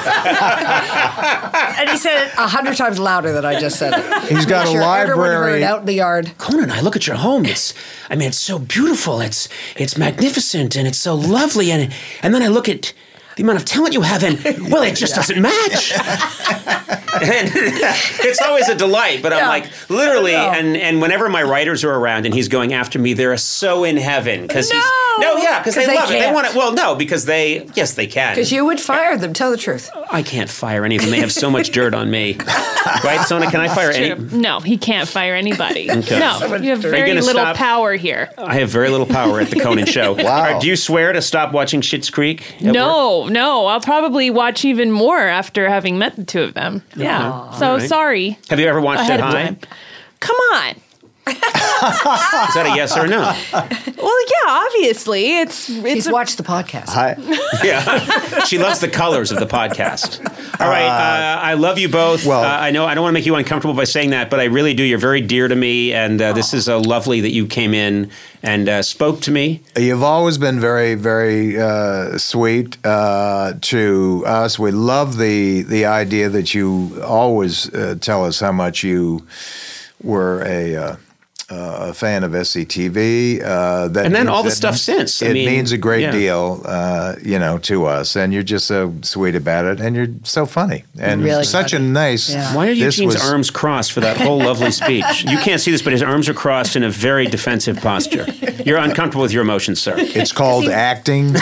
And he said it 100 times louder than I just said it. He's got a library. Everyone heard out in the yard. Conan, I look at your home. It's so beautiful. It's magnificent, and it's so lovely. And then I look at the amount of talent you have, and, well, it just doesn't match. And it's always a delight, but I'm like, literally, and whenever my writers are around and he's going after me, they're so in heaven. Because they love it. They want it. Well, no, because they can. Because you would fire them, tell the truth. I can't fire any of them. They have so much dirt on me. Right, Sona, can I fire any? No, he can't fire anybody. Okay. No, you have very little power here. I have very little power at the Conan show. Wow. Right, do you swear to stop watching Schitt's Creek? No. I'll probably watch even more after having met the two of them. Yeah. So sorry. Have you ever watched it high? Come on. Is that a yes or a no? Well, yeah, obviously. She's watched the podcast. Yeah. She loves the colors of the podcast. All right. I love you both. Well, I know I don't want to make you uncomfortable by saying that, but I really do. You're very dear to me, and this is lovely that you came in and spoke to me. You've always been very, very sweet to us. We love the idea that you always tell us how much you were a fan of SCTV. And then all the stuff since. It means a great deal, to us. And you're just so sweet about it. And you're so funny. And really such funny. A nice... Yeah. Why are Eugene's arms crossed for that whole lovely speech? You can't see this, but his arms are crossed in a very defensive posture. You're uncomfortable with your emotions, sir. It's called acting.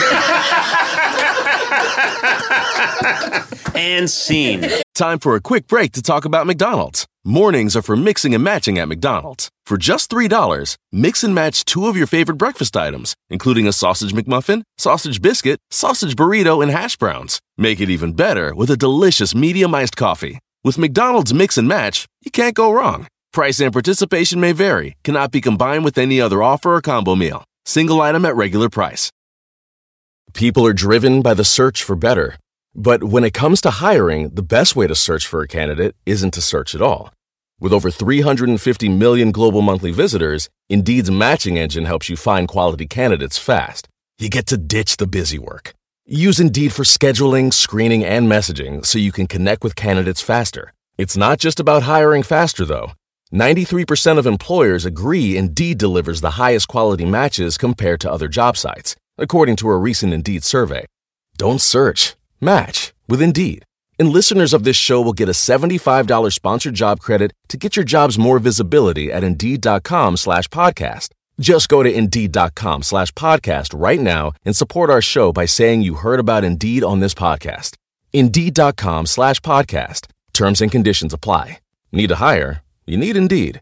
And scene. Time for a quick break to talk about McDonald's. Mornings are for mixing and matching at McDonald's. For just $3, mix and match 2 of your favorite breakfast items, including a sausage McMuffin, sausage biscuit, sausage burrito, and hash browns. Make it even better with a delicious medium iced coffee. With McDonald's Mix and Match, you can't go wrong. Price and participation may vary, cannot be combined with any other offer or combo meal. Single item at regular price. People are driven by the search for better. But when it comes to hiring, the best way to search for a candidate isn't to search at all. With over 350 million global monthly visitors, Indeed's matching engine helps you find quality candidates fast. You get to ditch the busy work. Use Indeed for scheduling, screening, and messaging so you can connect with candidates faster. It's not just about hiring faster, though. 93% of employers agree Indeed delivers the highest quality matches compared to other job sites, according to a recent Indeed survey. Don't search. Match with Indeed. And listeners of this show will get a $75 sponsored job credit to get your jobs more visibility at Indeed.com/podcast. Just go to Indeed.com/podcast right now and support our show by saying you heard about Indeed on this podcast. Indeed.com/podcast. Terms and conditions apply. Need to hire? You need Indeed.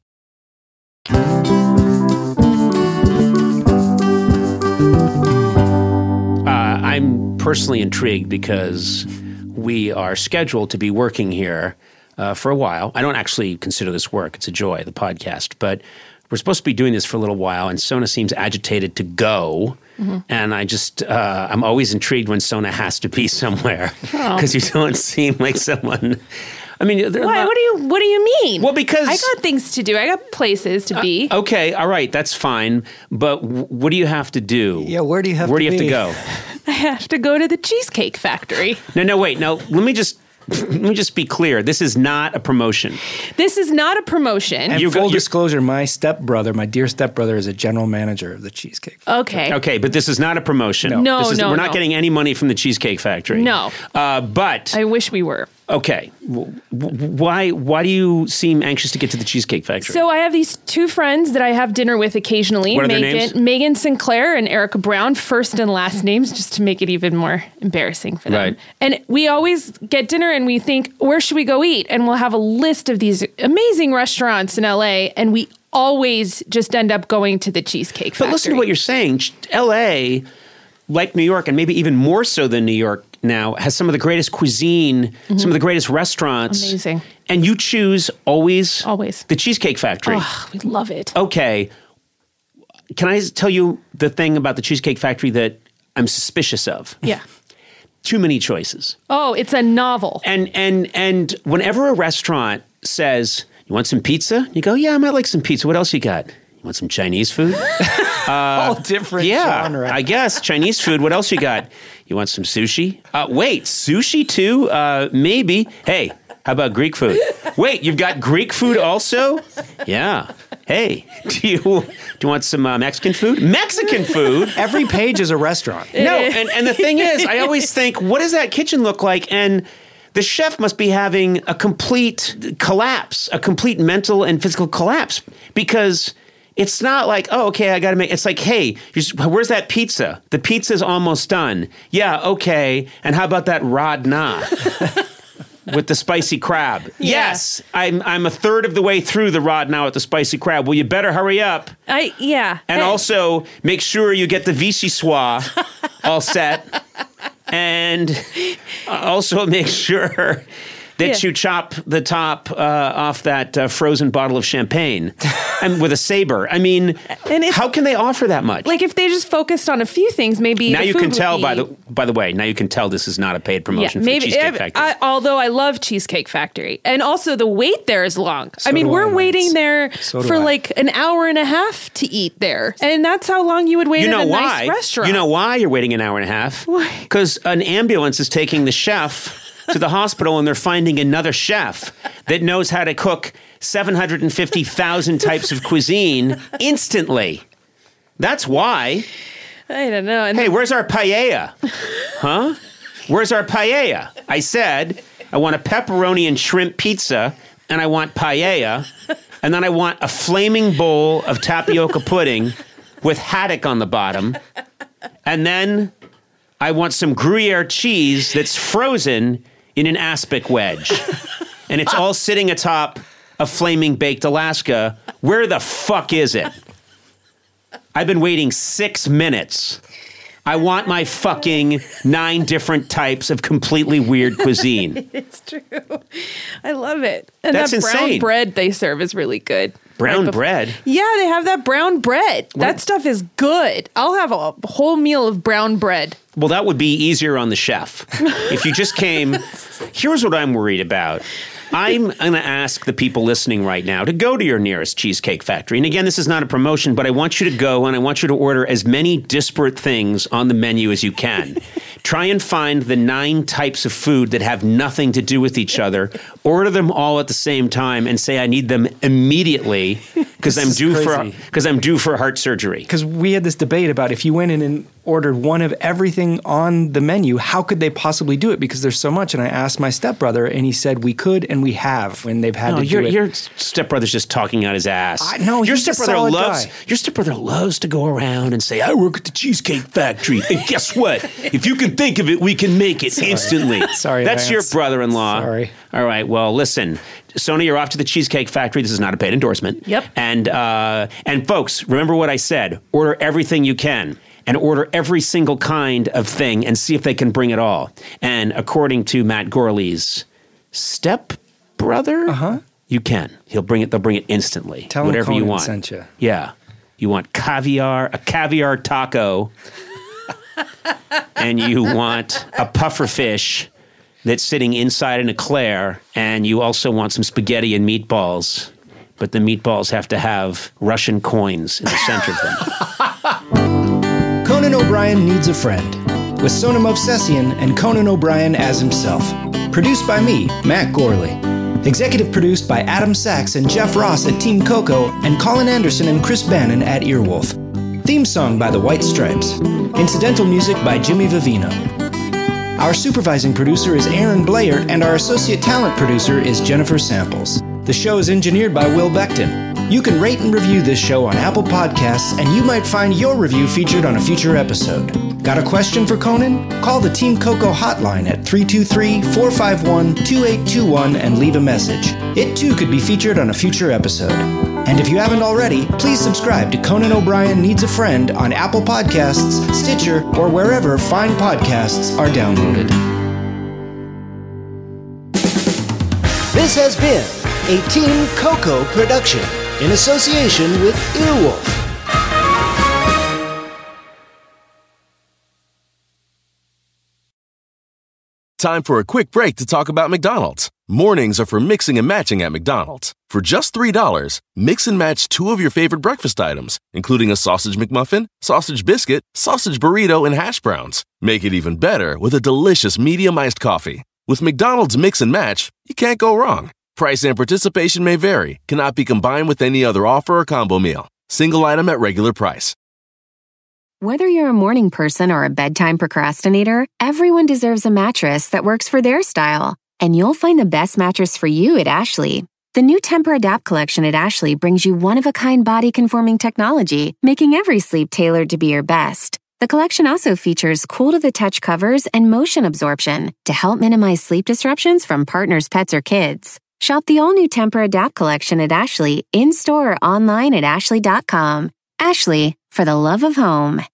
I'm personally intrigued because we are scheduled to be working here for a while. I don't actually consider this work. It's a joy, the podcast. But we're supposed to be doing this for a little while, and Sona seems agitated to go. Mm-hmm. And I'm always intrigued when Sona has to be somewhere because you don't seem like someone... I mean, why? What do you mean? Well, because I got things to do. I got places to be. Okay, all right, that's fine. But what do you have to do? Yeah, where do you have to to go? I have to go to the Cheesecake Factory. No, wait. Now, let me just be clear. This is not a promotion. This is not a promotion. And full disclosure, my dear stepbrother, is a general manager of the Cheesecake Factory. Okay, but this is not a promotion. No. We're not getting any money from the Cheesecake Factory. No. But I wish we were. Okay. Why do you seem anxious to get to the Cheesecake Factory? So I have these two friends that I have dinner with occasionally. What are their names? Megan Sinclair and Erica Brown, first and last names, just to make it even more embarrassing for them. Right. And we always get dinner and we think, where should we go eat? And we'll have a list of these amazing restaurants in LA, and we always just end up going to the Cheesecake Factory. But listen to what you're saying. LA, like New York, and maybe even more so than New York now, has some of the greatest cuisine, some of the greatest restaurants. Amazing. And you choose always the Cheesecake Factory. Oh, we love it. Okay. Can I tell you the thing about the Cheesecake Factory that I'm suspicious of? Yeah. Too many choices. Oh, it's a novel. And whenever a restaurant says, you want some pizza? You go, yeah, I might like some pizza. What else you got? You want some Chinese food? All different genre. I guess. Chinese food. What else you got? You want some sushi? Wait, sushi too? Maybe. Hey, how about Greek food? Wait, you've got Greek food also? Yeah. Hey, do you want some Mexican food? Mexican food? Every page is a restaurant. No, and the thing is, I always think, what does that kitchen look like? And the chef must be having a complete collapse, a complete mental and physical collapse, because it's not like, oh, okay, I got to make, it's like, hey, where's that pizza? The pizza's almost done. Yeah, okay. And how about that rad na with the spicy crab? Yeah. Yes, I'm a third of the way through the rad na with the spicy crab. Well, you better hurry up. Yeah. And also make sure you get the vichyssoise all set. And also make sure that you chop the top off that frozen bottle of champagne and with a saber. I mean, how can they offer that much? Like if they just focused on a few things, maybe now you can tell by the way. Now you can tell this is not a paid promotion for the Cheesecake Factory. Although I love Cheesecake Factory, and also the wait there is long. We're waiting there for like an hour and a half to eat there, and that's how long you would wait at a nice restaurant. You know why you're waiting an hour and a half? Why? Because an ambulance is taking the chef to the hospital, and they're finding another chef that knows how to cook 750,000 types of cuisine instantly. That's why. I don't know. Hey, where's our paella? Huh? Where's our paella? I said, I want a pepperoni and shrimp pizza, and I want paella, and then I want a flaming bowl of tapioca pudding with haddock on the bottom, and then I want some Gruyere cheese that's frozen in an aspic wedge. And it's all sitting atop a flaming baked Alaska. Where the fuck is it? I've been waiting 6 minutes. I want my fucking 9 different types of completely weird cuisine. It's true. I love it. And that's that brown insane. Bread they serve is really good. Brown bread? Yeah, they have that brown bread. That stuff is good. I'll have a whole meal of brown bread. Well, that would be easier on the chef. If you just came, here's what I'm worried about. I'm going to ask the people listening right now to go to your nearest Cheesecake Factory. And again, this is not a promotion, but I want you to go and I want you to order as many disparate things on the menu as you can. Try and find the 9 types of food that have nothing to do with each other. order them all at the same time and say I need them immediately because I'm due for heart surgery. Because we had this debate about if you went in and ordered one of everything on the menu, how could they possibly do it? Because there's so much. And I asked my stepbrother, and he said we could, and we have when they've had to do it. Your stepbrother's just talking out his ass. No, your he's a solid guy. Your stepbrother loves to go around and say, I work at the Cheesecake Factory. And guess what? If you can think of it, we can make it instantly. Sorry, That's your brother-in-law. Sorry. All right, well, listen. Sona, you're off to the Cheesecake Factory. This is not a paid endorsement. Yep. And folks, remember what I said. Order everything you can. And order every single kind of thing and see if they can bring it all. And according to Matt Gorley's stepbrother, you can. They'll bring it instantly. Tell whatever him you Conan want. sent you. Yeah. You want a caviar taco, and you want a puffer fish that's sitting inside an eclair, and you also want some spaghetti and meatballs. But the meatballs have to have Russian coins in the center of them. Conan O'Brien Needs a Friend, with Sona Movsesian and Conan O'Brien as himself. Produced by me, Matt Gorley. Executive produced by Adam Sachs and Jeff Ross at Team Coco and Colin Anderson and Chris Bannon at Earwolf. Theme song by the White Stripes. Incidental music by Jimmy Vivino. Our supervising producer is Aaron Blair, and our associate talent producer is Jennifer Samples. The show is engineered by Will Beckton. You can rate and review this show on Apple Podcasts, and you might find your review featured on a future episode. Got a question for Conan? Call the Team Coco hotline at 323-451-2821 and leave a message. It too could be featured on a future episode. And if you haven't already, please subscribe to Conan O'Brien Needs a Friend on Apple Podcasts, Stitcher, or wherever fine podcasts are downloaded. This has been a Team Coco production in association with Earwolf. Time for a quick break to talk about McDonald's. Mornings are for mixing and matching at McDonald's. For just $3, mix and match 2 of your favorite breakfast items, including a sausage McMuffin, sausage biscuit, sausage burrito, and hash browns. Make it even better with a delicious medium iced coffee. With McDonald's Mix and Match, you can't go wrong. Price and participation may vary. Cannot be combined with any other offer or combo meal. Single item at regular price. Whether you're a morning person or a bedtime procrastinator, everyone deserves a mattress that works for their style. And you'll find the best mattress for you at Ashley. The new Tempur-Adapt collection at Ashley brings you one-of-a-kind body-conforming technology, making every sleep tailored to be your best. The collection also features cool-to-the-touch covers and motion absorption to help minimize sleep disruptions from partners, pets, or kids. Shop the all-new Tempur-Adapt collection at Ashley, in-store or online at ashley.com. Ashley, for the love of home.